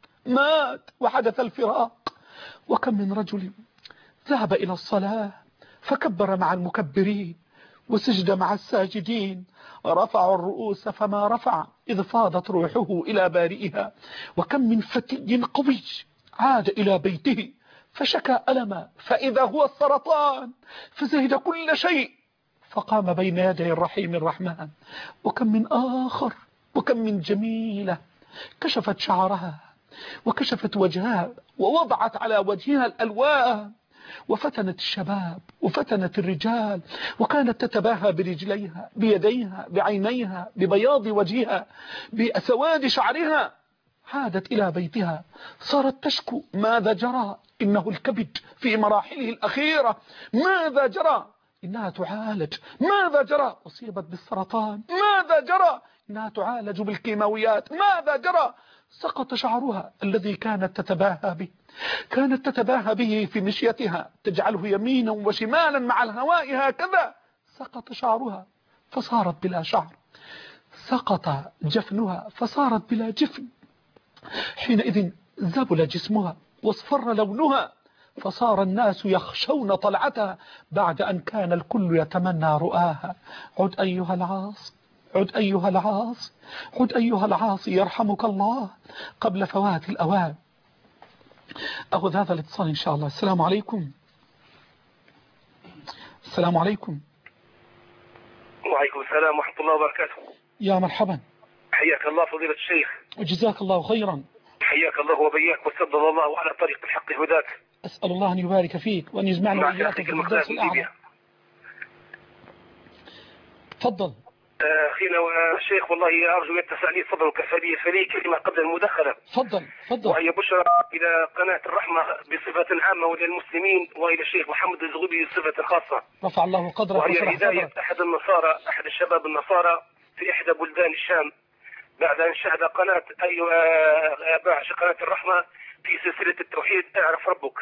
مات وحدث الفراق. وكم من رجل ذهب إلى الصلاة فكبر مع المكبرين وسجد مع الساجدين، رفعوا الرؤوس فما رفع إذ فاضت روحه إلى بارئها. وكم من فتي قوي عاد إلى بيته فشكى ألما فإذا هو السرطان، فزهد كل شيء فقام بين يدي الرحيم الرحمن. وكم من آخر، وكم من جميلة كشفت شعرها وكشفت وجهها ووضعت على وجهها الألوان وفتنت الشباب وفتنت الرجال، وكانت تتباهى برجليها بيديها بعينيها ببياض وجهها بسواد شعرها. عادت إلى بيتها صارت تشكو ماذا جرى؟ إنه الكبد في مراحله الأخيرة. ماذا جرى؟ إنها تعالج. ماذا جرى؟ أصيبت بالسرطان. ماذا جرى؟ إنها تعالج بالكيماويات. ماذا جرى؟ سقط شعرها الذي كانت تتباهى به، كانت تتباهى به في مشيتها، تجعله يمينا وشمالا مع الهواء هكذا. سقط شعرها فصارت بلا شعر، سقط جفنها فصارت بلا جفن، حينئذ ذبل جسمها واصفر لونها، فصار الناس يخشون طلعتها بعد أن كان الكل يتمنى رؤاها. عد أيها العاصي، عد أيها العاصي، عد أيها العاصي يرحمك الله قبل فوات الأوان. أخذ هذا الاتصال إن شاء الله. السلام عليكم. السلام عليكم. وعليكم السلام ورحمة الله وبركاته. يا مرحبا. حياك الله فضيلة الشيخ. وجزاك الله خيرا. حياك الله وبياك وسدد الله على طريق الحق هداك. أسأل الله أن يبارك فيك وأن يجمعنا وإياك في الفردوس الأعلى. تفضل. أخينا والشيخ والله أرجو يتسع لي صدرك فلي فلي كلمة قبل المداخلة. تفضل تفضل. وهي بشرى إلى قناة الرحمة بصفة عامة وللمسلمين وإلى الشيخ محمد الزغبي بصفة خاصة. رفع الله قدرك وهي هداية أحد النصارى أحد الشباب النصارى في إحدى بلدان الشام بعد أن شاهد قناة أيوة قناة الرحمة في سلسلة التوحيد اعرف ربك.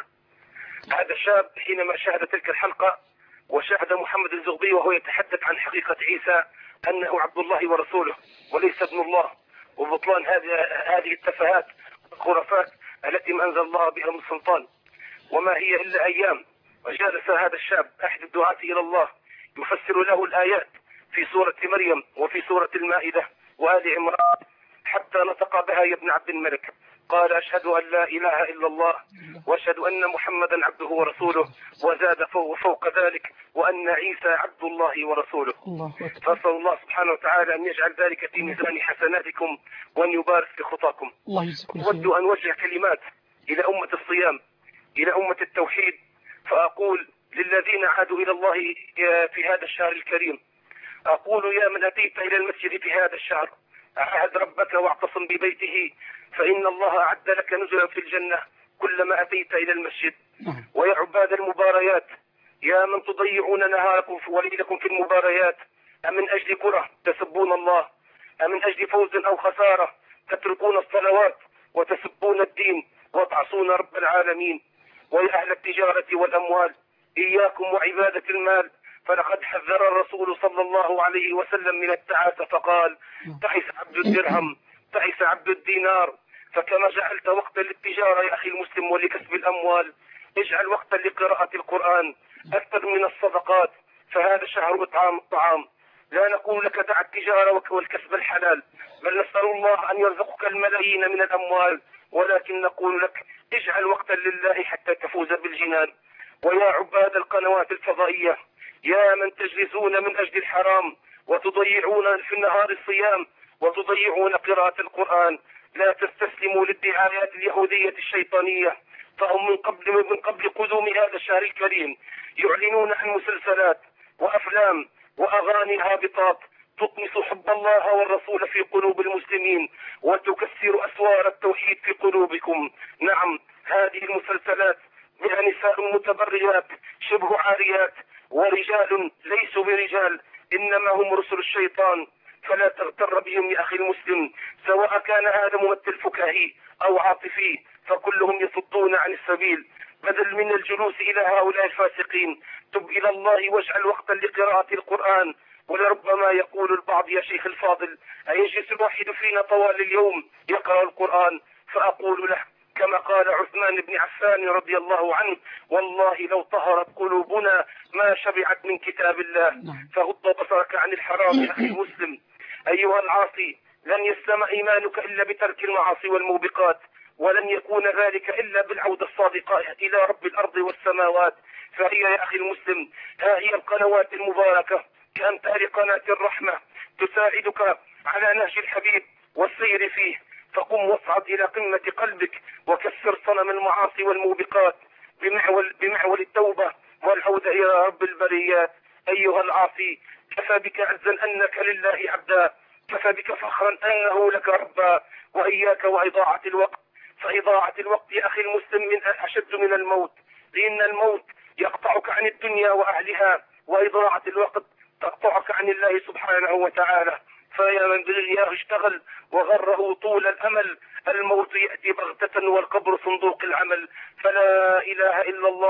هذا الشاب حينما شاهد تلك الحلقة وشاهد محمد الزغبي وهو يتحدث عن حقيقة عيسى أنه عبد الله ورسوله وليس ابن الله، وبطلان هذه هذه التفاهات والخرافات التي ما أنزل الله بها من سلطان، وما هي إلا أيام. وجالس هذا الشاب أحد الدعاة إلى الله يفسر له الآيات في سورة مريم وفي سورة المائدة وآل عمران حتى نطق بها يا ابن عبد الملك. قال أشهد أن لا إله إلا الله وأشهد أن محمدا عبده ورسوله، وزاد فوق ذلك وأن عيسى عبد الله ورسوله. فأسأل الله سبحانه وتعالى أن يجعل ذلك في ميزان حسناتكم وأن يبارك في خطاكم. أود أن أوجه كلمات إلى أمة الصيام، إلى أمة التوحيد، فأقول للذين عادوا إلى الله في هذا الشهر الكريم، أقول يا من أتيت إلى المسجد في هذا الشهر عاهد ربك واعتصم ببيته، فإن الله أعد لك نزلا في الجنة كلما أتيت إلى المسجد. ويا عباد المباريات، يا من تضيعون نهاركم وليلكم في المباريات، أمن أجل كرة تسبون الله، أمن أجل فوز أو خسارة تتركون الصلوات وتسبون الدين وتعصون رب العالمين. ويا أهل التجارة والأموال، إياكم وعبادة المال، فلقد حذر الرسول صلى الله عليه وسلم من التعاسة فقال تعس عبد الدرهم تعس عبد الدينار. فكما جعلت وقتا للتجارة يا أخي المسلم ولكسب الأموال، اجعل وقتا لقراءة القرآن أكثر من الصدقات، فهذا شهر إطعام الطعام. لا نقول لك دع التجارة والكسب الحلال، بل نسأل الله أن يرزقك الملايين من الأموال، ولكن نقول لك اجعل وقتا لله حتى تفوز بالجنان. ويا عباد القنوات الفضائية، يا من تجلسون من أجل الحرام وتضيعون في النهار الصيام وتضيعون قراءة القرآن، لا تستسلموا للدعايات اليهودية الشيطانية، فهم من قبل من قبل قدوم هذا الشهر الكريم يعلنون عن مسلسلات وأفلام وأغاني هابطات تطمس حب الله والرسول في قلوب المسلمين وتكسر أسوار التوحيد في قلوبكم. نعم، هذه المسلسلات بها نساء متبرجات شبه عاريات ورجال ليسوا برجال، إنما هم رسل الشيطان، فلا تغتر بهم يا أخي المسلم، سواء كان هذا ممثل فكاهي أو عاطفي، فكلهم يصدون عن السبيل. بدل من الجلوس إلى هؤلاء الفاسقين تب إلى الله واجعل وقتا لقراءة القرآن. ولربما يقول البعض يا شيخ الفاضل أيجلس الواحد فينا طوال اليوم يقرأ القرآن؟ فأقول له كما قال عثمان بن عفان رضي الله عنه والله لو طهرت قلوبنا ما شبعت من كتاب الله. فغض بصرك عن الحرام يا أخي المسلم. أيها العاصي، لن يسلم إيمانك إلا بترك المعاصي والموبقات، ولن يكون ذلك إلا بالعودة الصادقة إلى رب الأرض والسماوات. فهي يا أخي المسلم ها هي القنوات المباركة كأمثال قناة الرحمة تساعدك على نهج الحبيب والسير فيه، فقم واصعد إلى قمة قلبك وكسر صنم المعاصي والموبقات بمعول, بمعول التوبة والعودة إلى رب البريات. أيها العاصي، كفى بك عزا أنك لله عبدا، كفى بك فخرا أنه لك ربا، وإياك وإضاعة الوقت، فإضاعة الوقت يا أخي المسلم من أشد من الموت، لأن الموت يقطعك عن الدنيا وأهلها، وإضاعة الوقت تقطعك عن الله سبحانه وتعالى. فيا من بالله اشتغل وغره طول الأمل، الموت يأتي بغتة والقبر صندوق العمل. فلا إله إلا الله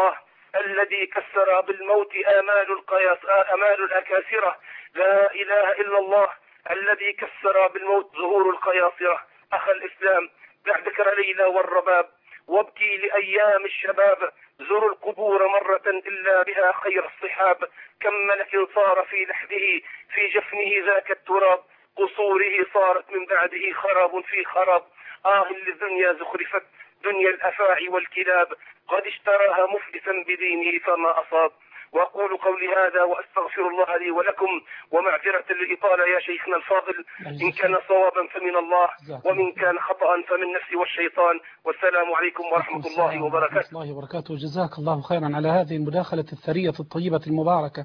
الذي كسر بالموت آمال القياس آمال الأكاسرة. لا إله إلا الله الذي كسر بالموت ظهور القياصرة. أخ الإسلام، دع ذكر ليلى والرباب وابكي لأيام الشباب. زر القبور مرة إلا بها خير الصحاب. كم ملك صار في لحده في جفنه ذاك التراب. قصوره صارت من بعده خراب في خراب. آه للدنيا زخرفت دنيا الأفاعي والكلاب. قد اشتراها مفلسا بدينه فما أصاب. وأقول قولي هذا وأستغفر الله لي ولكم، ومعذرة للإطالة يا شيخنا الفاضل، إن كان صوابا فمن الله ومن كان خطأ فمن نفسي والشيطان. والسلام عليكم ورحمة الله وبركاته. ورحمة الله وبركاته. جزاك الله خيرا على هذه المداخلة الثرية الطيبة المباركة.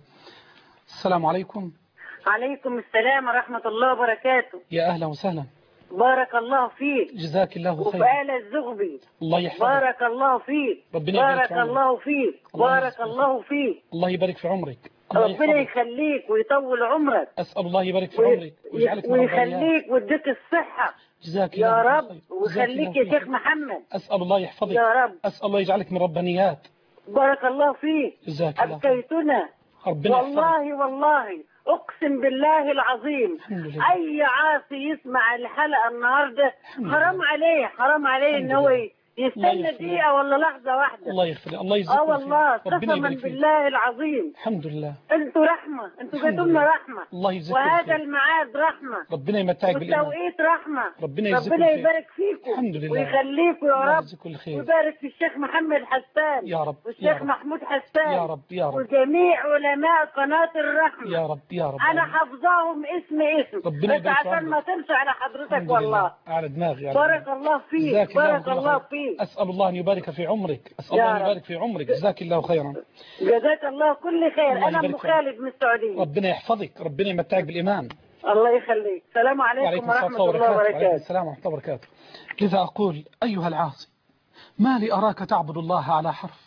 السلام عليكم. عليكم السلام ورحمة الله وبركاته. يا أهلا وسهلا. بارك الله فيك. جزاك الله خيرا. وفآل الزغبي. الله يحفظك. بارك الله فيك. بارك الله فيك. بارك الله فيك. الله يبارك في عمرك. ربنا يخليك ويطول عمرك. أسأل الله يبارك في عمرك ويجعلك ويخليك ويديك الصحة. جزاك يا رب. ويخليك يا شيخ محمد. أسأل الله يحفظك يا رب. أسأل الله يجعلك من ربانيات. بارك الله فيك. جزاك الله. أبكيتنا والله والله اقسم بالله العظيم. اي عاصي يسمع الحلقة النهاردة حرام عليه حرام عليه ان هو يستنى دقيقة ولا لحظة واحدة. الله يغفر الله يجزيك. اه والله قسما بالله العظيم. الحمد لله. انتوا رحمة انتوا جاتوا لنا رحمة. الله يجزيك. وهذا الميعاد رحمة. ربنا يمتعك بالإيمان. والتوقيت رحمة. ربنا يجزيك. ربنا يبارك فيكم. الحمد لله. ويخليكم يا رب. الخير. ويبارك في الشيخ محمد حسان. يا رب. والشيخ يا رب. محمود حسان. يا رب يا رب. وجميع علماء قناة الرحمة. يا رب يا رب. انا حافظاهم اسم اسم. ربنا بس عشان ما تمشي على حضرتك والله. على دماغي. بارك الله فيك. بارك الله فيك. أسأل الله أن يبارك في عمرك. أسأل الله أن يبارك في عمرك. جزاك الله خيرا. جزاك الله كل خير. أنا أم خالد من السعودية. ربنا يحفظك. ربنا يمتعك بالإيمان. الله يخليك. السلام عليكم ورحمة الله وبركاته. وعليكم السلام ورحمة الله وبركاته. لذا أقول أيها العاصي، ما لي أراك تعبد الله على حرف.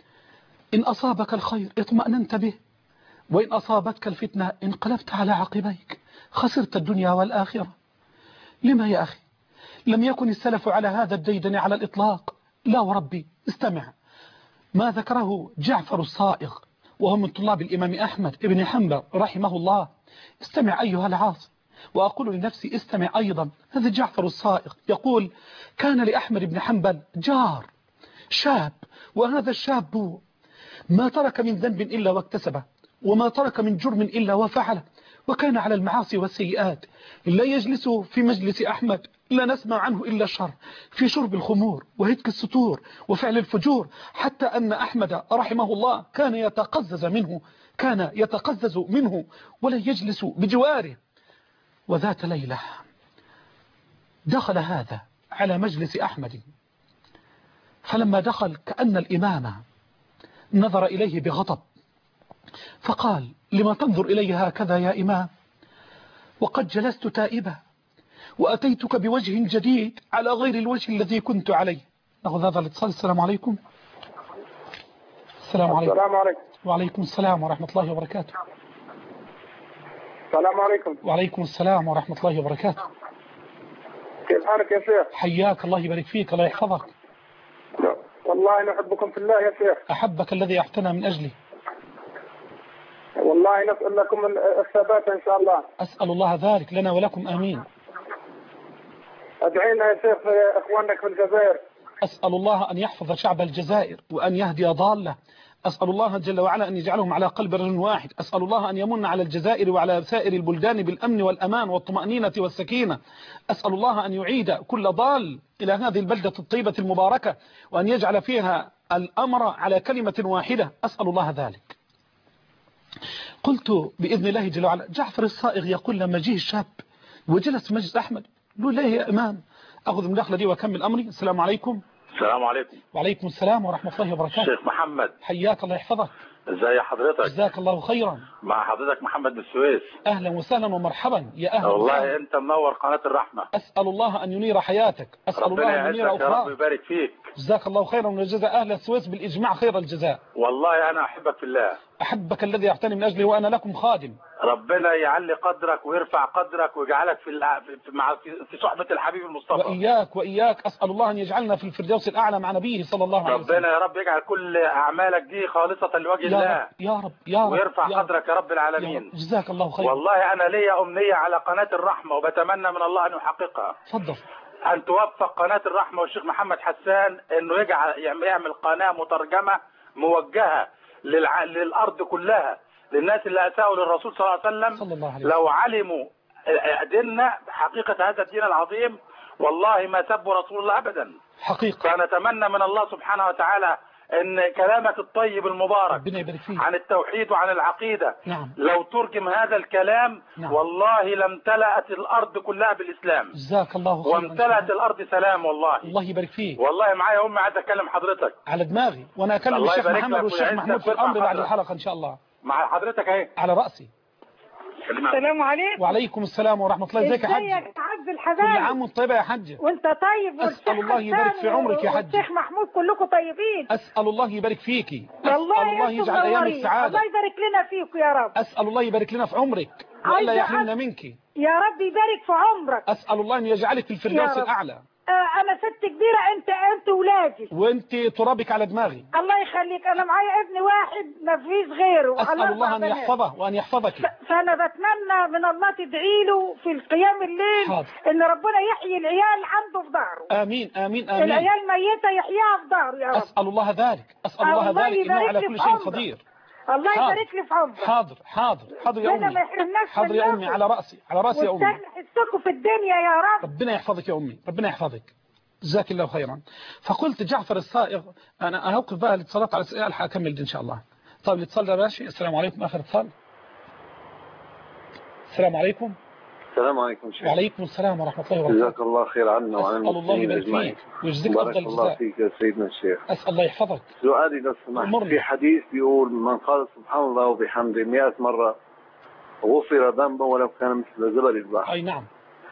إن أصابك الخير اطمأننت به، وإن أصابتك الفتنة انقلبت على عقبيك، خسرت الدنيا والآخرة. لما يا أخي لم يكن السلف على هذا الديدن على الإطلاق؟ لا وربي. استمع ما ذكره جعفر الصائغ وهو من طلاب الإمام أحمد بن حنبل رحمه الله. استمع أيها العاصي، وأقول لنفسي استمع أيضا. هذا جعفر الصائغ يقول: كان لأحمد بن حنبل جار شاب، وهذا الشاب ما ترك من ذنب إلا واكتسبه، وما ترك من جرم إلا وفعله، وكان على المعاصي والسيئات. لا يجلس في مجلس أحمد لا نسمع عنه إلا الشر، في شرب الخمور وهتك الستور وفعل الفجور، حتى أن أحمد رحمه الله كان يتقزز منه كان يتقزز منه ولا يجلس بجواره. وذات ليلة دخل هذا على مجلس أحمد، فلما دخل كأن الإمام نظر إليه بغضب فقال: لما تنظر إلي هكذا يا إمام؟ وقد جلست تائبا وأتيتك بوجه جديد على غير الوجه الذي كنت عليه. نأخذ هذا الاتصال. السلام عليكم. السلام عليكم. السلام عليكم. وعليكم السلام ورحمة الله وبركاته. السلام عليكم. وعليكم السلام ورحمة الله وبركاته. كيف حالك يا شيخ؟ حياك الله يبارك فيك. الله يحفظك. والله نحبكم في الله يا شيخ. أحبك الذي أحتنى من أجلي. والله نسأل لكم الثبات إن شاء الله. أسأل الله ذلك لنا ولكم آمين. أدعينا يا شيخ إخوانك في الجزائر. أسأل الله أن يحفظ شعب الجزائر وأن يهدي ضاله. أسأل الله جل وعلا أن يجعلهم على قلب رجل واحد. أسأل الله أن يمن على الجزائر وعلى سائر البلدان بالأمن والأمان والطمأنينة والسكينة. أسأل الله أن يعيد كل ضال إلى هذه البلدة الطيبة المباركة، وأن يجعل فيها الأمر على كلمة واحدة. أسأل الله ذلك. قلت بإذن الله جل وعلا. جعفر الصائغ يقول: لما جه الشاب وجلس في مجلس أحمد قالوا: ليه يا إمام؟ أخذ المداخلة دي وأكمل أمري. السلام عليكم. السلام عليكم. وعليكم السلام ورحمة الله وبركاته. شيخ محمد، حياك الله يحفظك. ازي حضرتك؟ جزاك الله خيرا. مع حضرتك محمد من السويس. اهلا وسهلا ومرحبا يا اهلا والله وسهلا. انت منور قناه الرحمه. اسال الله ان ينير حياتك، اسال ربنا الله ان ينير يعزك يا رب اخراك. ويبارك فيك. جزاك الله خيرا وجزا اهل السويس بالاجماع خير الجزاء. والله انا احبك في الله. احبك الذي اعتني من اجله وانا لكم خادم. ربنا يعلي قدرك ويرفع قدرك ويجعلك في الع... في مع في صحبه الحبيب المصطفى. واياك واياك اسال الله ان يجعلنا في الفردوس الاعلى مع نبيه صلى الله عليه وسلم. ربنا يا رب يجعل كل اعمالك دي خالصه لوجه يا الله. رب يا رب يا رب ويرفع يا قدرك يا رب العالمين. يا رب. جزاك الله خيرا. والله انا ليا امنيه على قناه الرحمه وبتمنى من الله ان يحققها. اتفضل. ان توفق قناه الرحمه والشيخ محمد حسان انه يجعل يعمل قناه مترجمه موجهه للع... للارض كلها، للناس اللي اساءوا للرسول صلى الله عليه وسلم. صلى الله عليه وسلم. لو علموا ديننا حقيقه هذا الدين العظيم والله ما سبوا رسول الله ابدا حقيقه. فنتمنى من الله سبحانه وتعالى ان كلامك الطيب المبارك ربنا يبارك فيك عن التوحيد وعن العقيده نعم. لو ترجم هذا الكلام نعم. والله لامتلأت الارض كلها بالاسلام. جزاك الله خيرا. وامتلأت الارض سلام والله. الله يبارك فيك. والله معايا امي عايز اكلم حضرتك على دماغي، وانا اكلم الله الشيخ يبارك محمد لك والشيخ ويعزك محمود في ويرفع الامر بعد قدرك. الحلقه ان شاء الله. مع حضرتك اهي على راسي. السلام عليكم. وعليكم السلام ورحمه الله. ازيك يا حاج؟ ازيك يا عبد الحباب؟ كل عام وانت طيبه يا حاج. وانت طيب أسأل الله يبارك في عمرك يا حج. والشيخ محمود كلكم طيبين. اسال الله يبارك فيكي. والله اسال الله انتم يجعل ايامك منورين. سعاده. الله يبارك لنا فيكم يا رب. اسال الله يبارك لنا في عمرك والا عايزة يحرمنا أس- منك. يا رب يبارك في عمرك. اسال الله ان يجعلك في يا الفردوس رب. الاعلى. آه انا ست كبيره، انت انت ولادي. وانت ترابك على دماغي. الله يخليك. انا معايا ابن واحد ما فيش غيره. اسال على الله ان أربع بنات. يحفظه وان يحفظك. ف- فانا بتمنى من الله تدعي له في القيام الليل حاضر. ان ربنا يحيي العيال عنده في ظهره. امين امين امين. العيال ميته يحييها في ظهره يا رب. اسال الله ذلك. اسال آه، الله الله ذلك انه يبارك على لي كل في شيء عمرك. قدير. الله حاضر. يبارك لي في عمرك. حاضر حاضر حاضر يا ربنا ما امي. يحرمناش حاضر يا امي منكم. على راسي على راسي يا امي. واستنى حسكم في الدنيا يا رب. ربنا يحفظك يا امي ربنا يحفظك. جزاك الله خيرا. فقلت جعفر الصائغ، انا اوقف بقى الاتصالات على الاسئله هكمل دي ان شاء الله. طيب الاتصال ده ماشي. السلام عليكم. اخر اتصال. السلام عليكم. السلام عليكم شيخ. وعليكم السلام ورحمه الله وبركاته. جزاك الله خير عنا وعن اسال الله المسلمين يبارك اجمعين. فيك ويجزيك بارك افضل الله الجزاء. فيك يا سيدنا الشيخ. اسال الله يحفظك. سؤالي لو سمحت، أمرني. في حديث بيقول من قال سبحان الله وبحمده مئة مرة غفر ذنبه ولو كان مثل زبد البحر. اي نعم.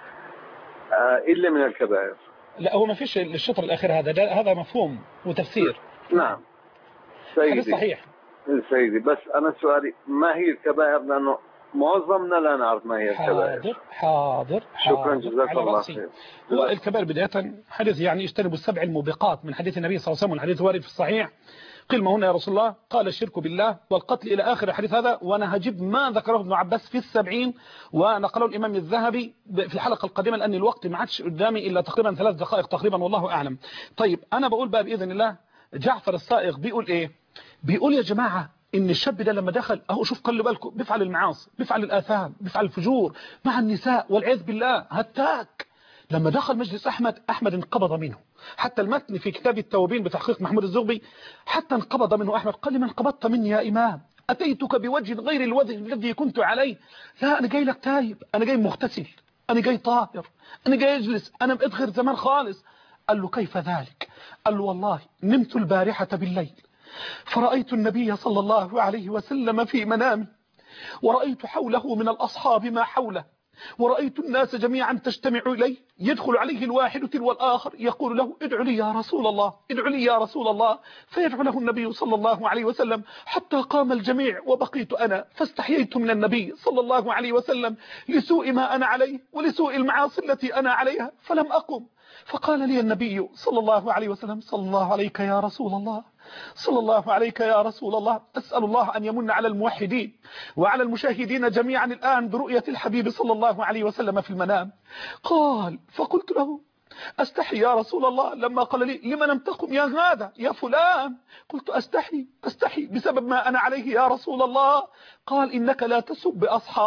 آه إلا من الكبائر. لا هو ما فيش الشطر الاخير هذا ده هذا مفهوم وتفسير. نعم حديث سيدي. صحيح. سيدي بس أنا سؤالي ما هي الكبائر، لأنه معظمنا لا نعرف ما هي الكبائر. حاضر حاضر شكرا حاضر. جزاك على الله رأسي. خير. هو الكبائر بداية حديث يعني اجتنبوا السبع الموبقات من حديث النبي صلى الله عليه وسلم والحديث وارد في الصحيح. قيل ما هنا يا رسول الله؟ قال الشرك بالله والقتل إلى آخر الحديث هذا. وأنا هجيب ما ذكره ابن عباس في السبعين ونقله الإمام الذهبي في الحلقة القادمة لأن الوقت ما عادش قدامي إلا تقريبا ثلاث دقائق تقريبا والله أعلم. طيب أنا بقول بقى بإذن الله جعفر الصائغ بيقول إيه؟ بيقول يا جماعة ان الشاب ده لما دخل اهو شوف خلي بالكم بيفعل المعاصي بيفعل الاثام بيفعل الفجور مع النساء والعياذ بالله هتاك. لما دخل مجلس احمد احمد انقبض منه. حتى المتن في كتاب التوابين بتحقيق محمود الزغبي حتى انقبض منه احمد. قال لي من انقبضت مني يا امام؟ اتيتك بوجه غير الوجه الذي كنت عليه. لا انا جاي لك تايب، انا جاي مغتسل، انا جاي طاهر، انا جاي اجلس، انا بقيت غير زمان خالص. قال له كيف ذلك؟ قال له والله نمت البارحة بالليل فرأيت النبي صلى الله عليه وسلم في منامي ورأيت حوله من الأصحاب ما حوله ورأيت الناس جميعا تجتمع إليه يدخل عليه الواحد تلو الآخر يقول له ادعو لي يا رسول الله ادعو لي يا رسول الله فيدعو له النبي صلى الله عليه وسلم حتى قام الجميع وبقيت أنا فاستحييت من النبي صلى الله عليه وسلم لسوء ما أنا عليه ولسوء المعاصي التي أنا عليها فلم أقم. فقال لي النبي صلى الله عليه وسلم صلى الله عليك يا رسول الله صلى الله عليك يا رسول الله أسأل الله أن يمن على الموحدين وعلى المشاهدين جميعا الآن برؤية الحبيب صلى الله عليه وسلم في المنام. قال فقلت له أستحي يا رسول الله لما قال لي لما لم تقم يا هذا يا فلان؟ قلت أستحي أستحي بسبب ما أنا عليه يا رسول الله. قال إنك لا تسب أصحابي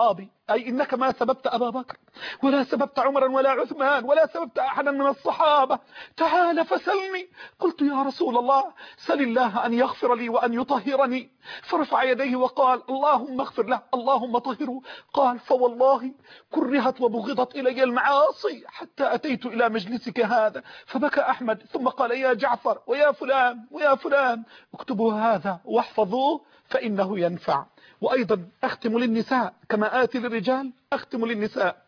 أي إنك ما سببت أبا بكر ولا سببت عمرا ولا عثمان ولا سببت أحدا من الصحابة، تعال فسلني. قلت يا رسول الله سل الله أن يغفر لي وأن يطهرني. فرفع يديه وقال اللهم اغفر له اللهم طهره. قال فوالله كرهت وبغضت إلي المعاصي حتى أتيت إلى مجلسك هذا. فبكى أحمد ثم قال يا جعفر ويا فلان ويا فلان اكتبوا هذا واحفظوه فإنه ينفع. وأيضا أختم للنساء كما آتي للرجال أختم للنساء.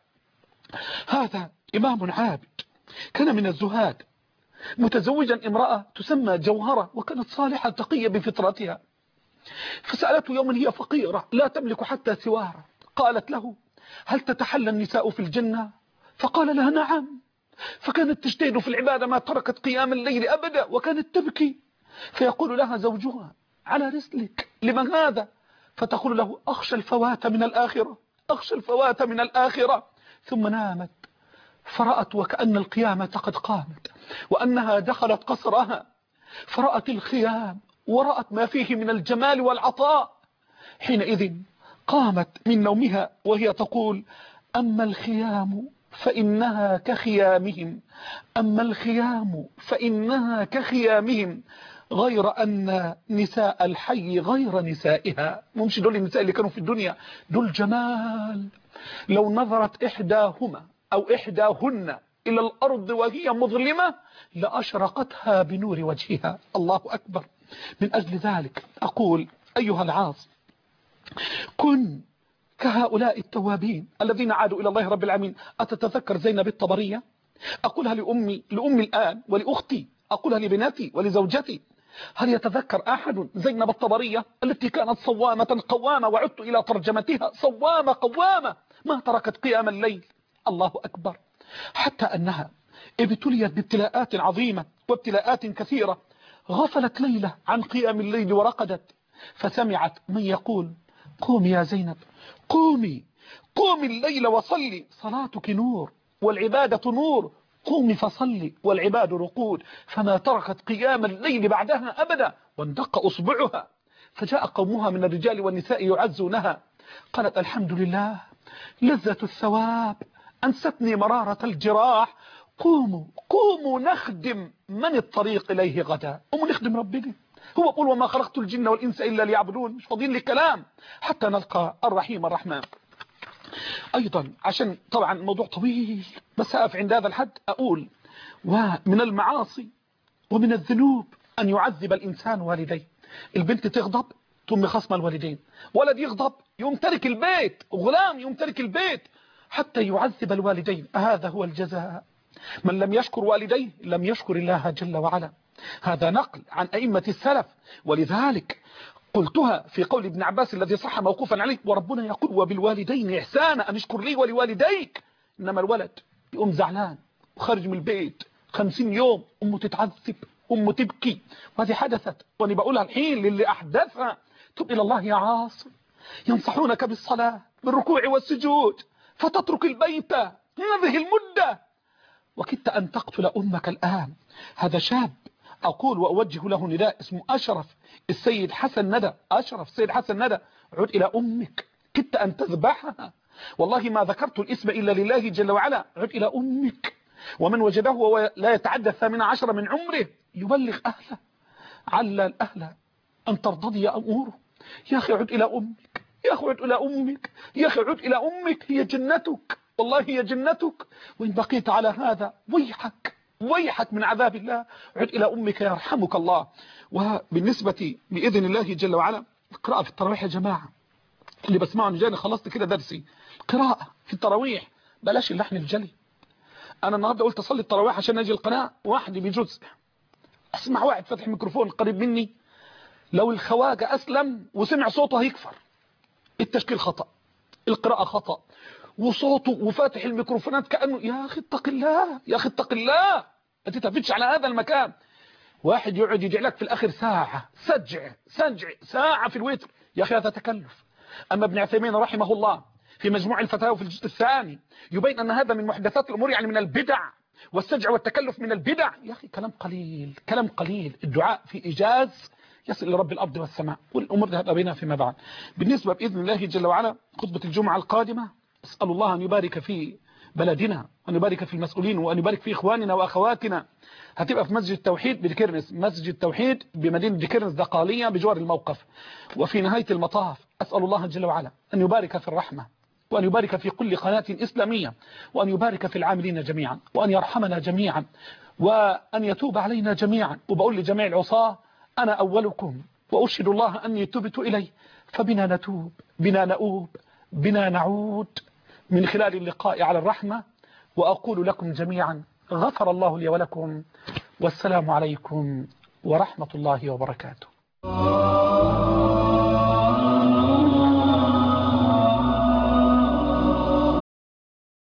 هذا إمام عابد كان من الزهاد متزوجا امرأة تسمى جوهرة وكانت صالحة تقية بفطرتها. فسألته يوما هي فقيرة لا تملك حتى سوارة، قالت له هل تتحلى النساء في الجنة؟ فقال لها نعم. فكانت تجتهد في العبادة ما تركت قيام الليل أبدا وكانت تبكي. فيقول لها زوجها على رسلك لمن هذا؟ فتقول له أخشى الفوات من الآخرة أخشى الفوات من الآخرة. ثم نامت فرأت وكأن القيامة قد قامت وأنها دخلت قصرها، فرأت الخيام ورأت ما فيه من الجمال والعطاء. حينئذ قامت من نومها وهي تقول أما الخيام فإنها كخيامهم أما الخيام فإنها كخيامهم غير أن نساء الحي غير نسائها. مش دول النساء اللي كانوا في الدنيا، دول جمال. لو نظرت إحداهما أو إحداهن إلى الأرض وهي مظلمة لأشرقتها بنور وجهها. الله أكبر. من أجل ذلك أقول أيها العاص كن كهؤلاء التوابين الذين عادوا إلى الله رب العالمين. أتتذكر زينب الطبرية؟ أقولها لأمي لأمي الآن ولأختي، أقولها لبناتي ولزوجتي. هل يتذكر أحد زينب الطبرية التي كانت صوامة قوامة؟ وعدت إلى ترجمتها صوامة قوامة ما تركت قيام الليل. الله أكبر. حتى أنها ابتليت بابتلاءات عظيمة وابتلاءات كثيرة. غفلت ليلة عن قيام الليل ورقدت فسمعت من يقول قومي يا زينب قومي قومي الليل وصلي صلاتك نور والعبادة نور قومي فصلي والعباد رقود. فما تركت قيام الليل بعدها أبدا واندق أصبعها. فجاء قومها من الرجال والنساء يعزونها. قالت الحمد لله لذة الثواب أنستني مرارة الجراح. قوموا قوموا نخدم من الطريق إليه غدا. قوموا نخدم ربنا. هو قول وما خلقت الجن والإنس إلا ليعبدون. مش فاضيين للكلام حتى نلقى الرحيم الرحمن. أيضا عشان طبعا الموضوع طويل بس أقف عند هذا الحد أقول ومن المعاصي ومن الذنوب أن يعذب الإنسان والديه. البنت تغضب تم خصم الوالدين، ولد يغضب يوم ترك البيت، غلام يوم ترك البيت حتى يعذب الوالدين. هذا هو الجزاء. من لم يشكر والديه لم يشكر الله جل وعلا. هذا نقل عن أئمة السلف. ولذلك قلتها في قول ابن عباس الذي صح موقوفا عليه وربنا يقول وبالوالدين إحسانا أن اشكر لي ولوالديك. إنما الولد يقوم زعلان وخارج من البيت خمسين يوم أمه تتعذب أمه تبكي. وهذه حدثت وأنا بقولها الحين للي أحدثها. تب إلى الله يا عاصم. ينصحونك بالصلاة بالركوع والسجود فتترك البيت هذه المدة وكدت أن تقتل أمك الآن. هذا شاب أقول وأوجه له نداء اسمه أشرف السيد حسن ندى. أشرف السيد حسن ندى عد إلى أمك كدت أن تذبحها. والله ما ذكرت الاسم إلا لله جل وعلا. عد إلى أمك. ومن وجده وهو لا يتعدى الثامن عشر من عمره يبلغ أهله على الأهل أن ترتضي أموره. يا أخي عد إلى أمك يا أخي عد إلى أمك يا أخي عد إلى أمك. هي جنتك والله هي جنتك. وإن بقيت على هذا ويحك ويحك من عذاب الله. عد إلى أمك يرحمك الله. وبالنسبة بإذن الله جل وعلا القراءة في التراويح يا جماعة اللي بسمعني جاني خلصت كده درسي. قراءة في التراويح بلاش اللحن الجلي. أنا النهاردة قلت أصلي التراويح عشان أجي القناة واحد بجزء أسمع واحد فتح ميكروفون قريب مني لو الخواجة أسلم وسمع صوته هيكفر. التشكيل خطأ القراءة خطأ وصوته وفاتح الميكروفونات كأنه يا أخي اتق الله يا أخي اتق الله ما تتفتش على هذا المكان. واحد يقعد يجي لك في الآخر ساعة سجع سجع ساعة في الوتر. يا أخي هذا تكلف. أما ابن عثيمين رحمه الله في مجموع الفتاوى في الجزء الثاني يبين أن هذا من محدثات الأمور يعني من البدع والسجع والتكلف من البدع. يا أخي كلام قليل كلام قليل. الدعاء في إيجاز يصل لرب الأرض والسماء والأمور هذا بينها فيما بعد. بالنسبة بإذن الله جل وعلا خطبة الجمعة القادمة أسأل الله أن يبارك في بلدنا وأن يبارك في المسؤولين وأن يبارك في إخواننا وأخواتنا. هتبقى في مسجد التوحيد بديكيرنس، مسجد التوحيد بمدينة ديكيرنس دقالية بجوار الموقف. وفي نهاية المطاف أسأل الله جل وعلا أن يبارك في الرحمة وأن يبارك في كل قناة إسلامية وأن يبارك في العاملين جميعا وأن يرحمنا جميعا وأن يتوب علينا جميعا. وبقول لجميع العصاة أنا أولكم وأشهد الله أني تبت إليه، فبنا نتوب، بنا نؤوب، بنا نعود من خلال اللقاء على الرحمة. وأقول لكم جميعا غفر الله لي ولكم، والسلام عليكم ورحمة الله وبركاته.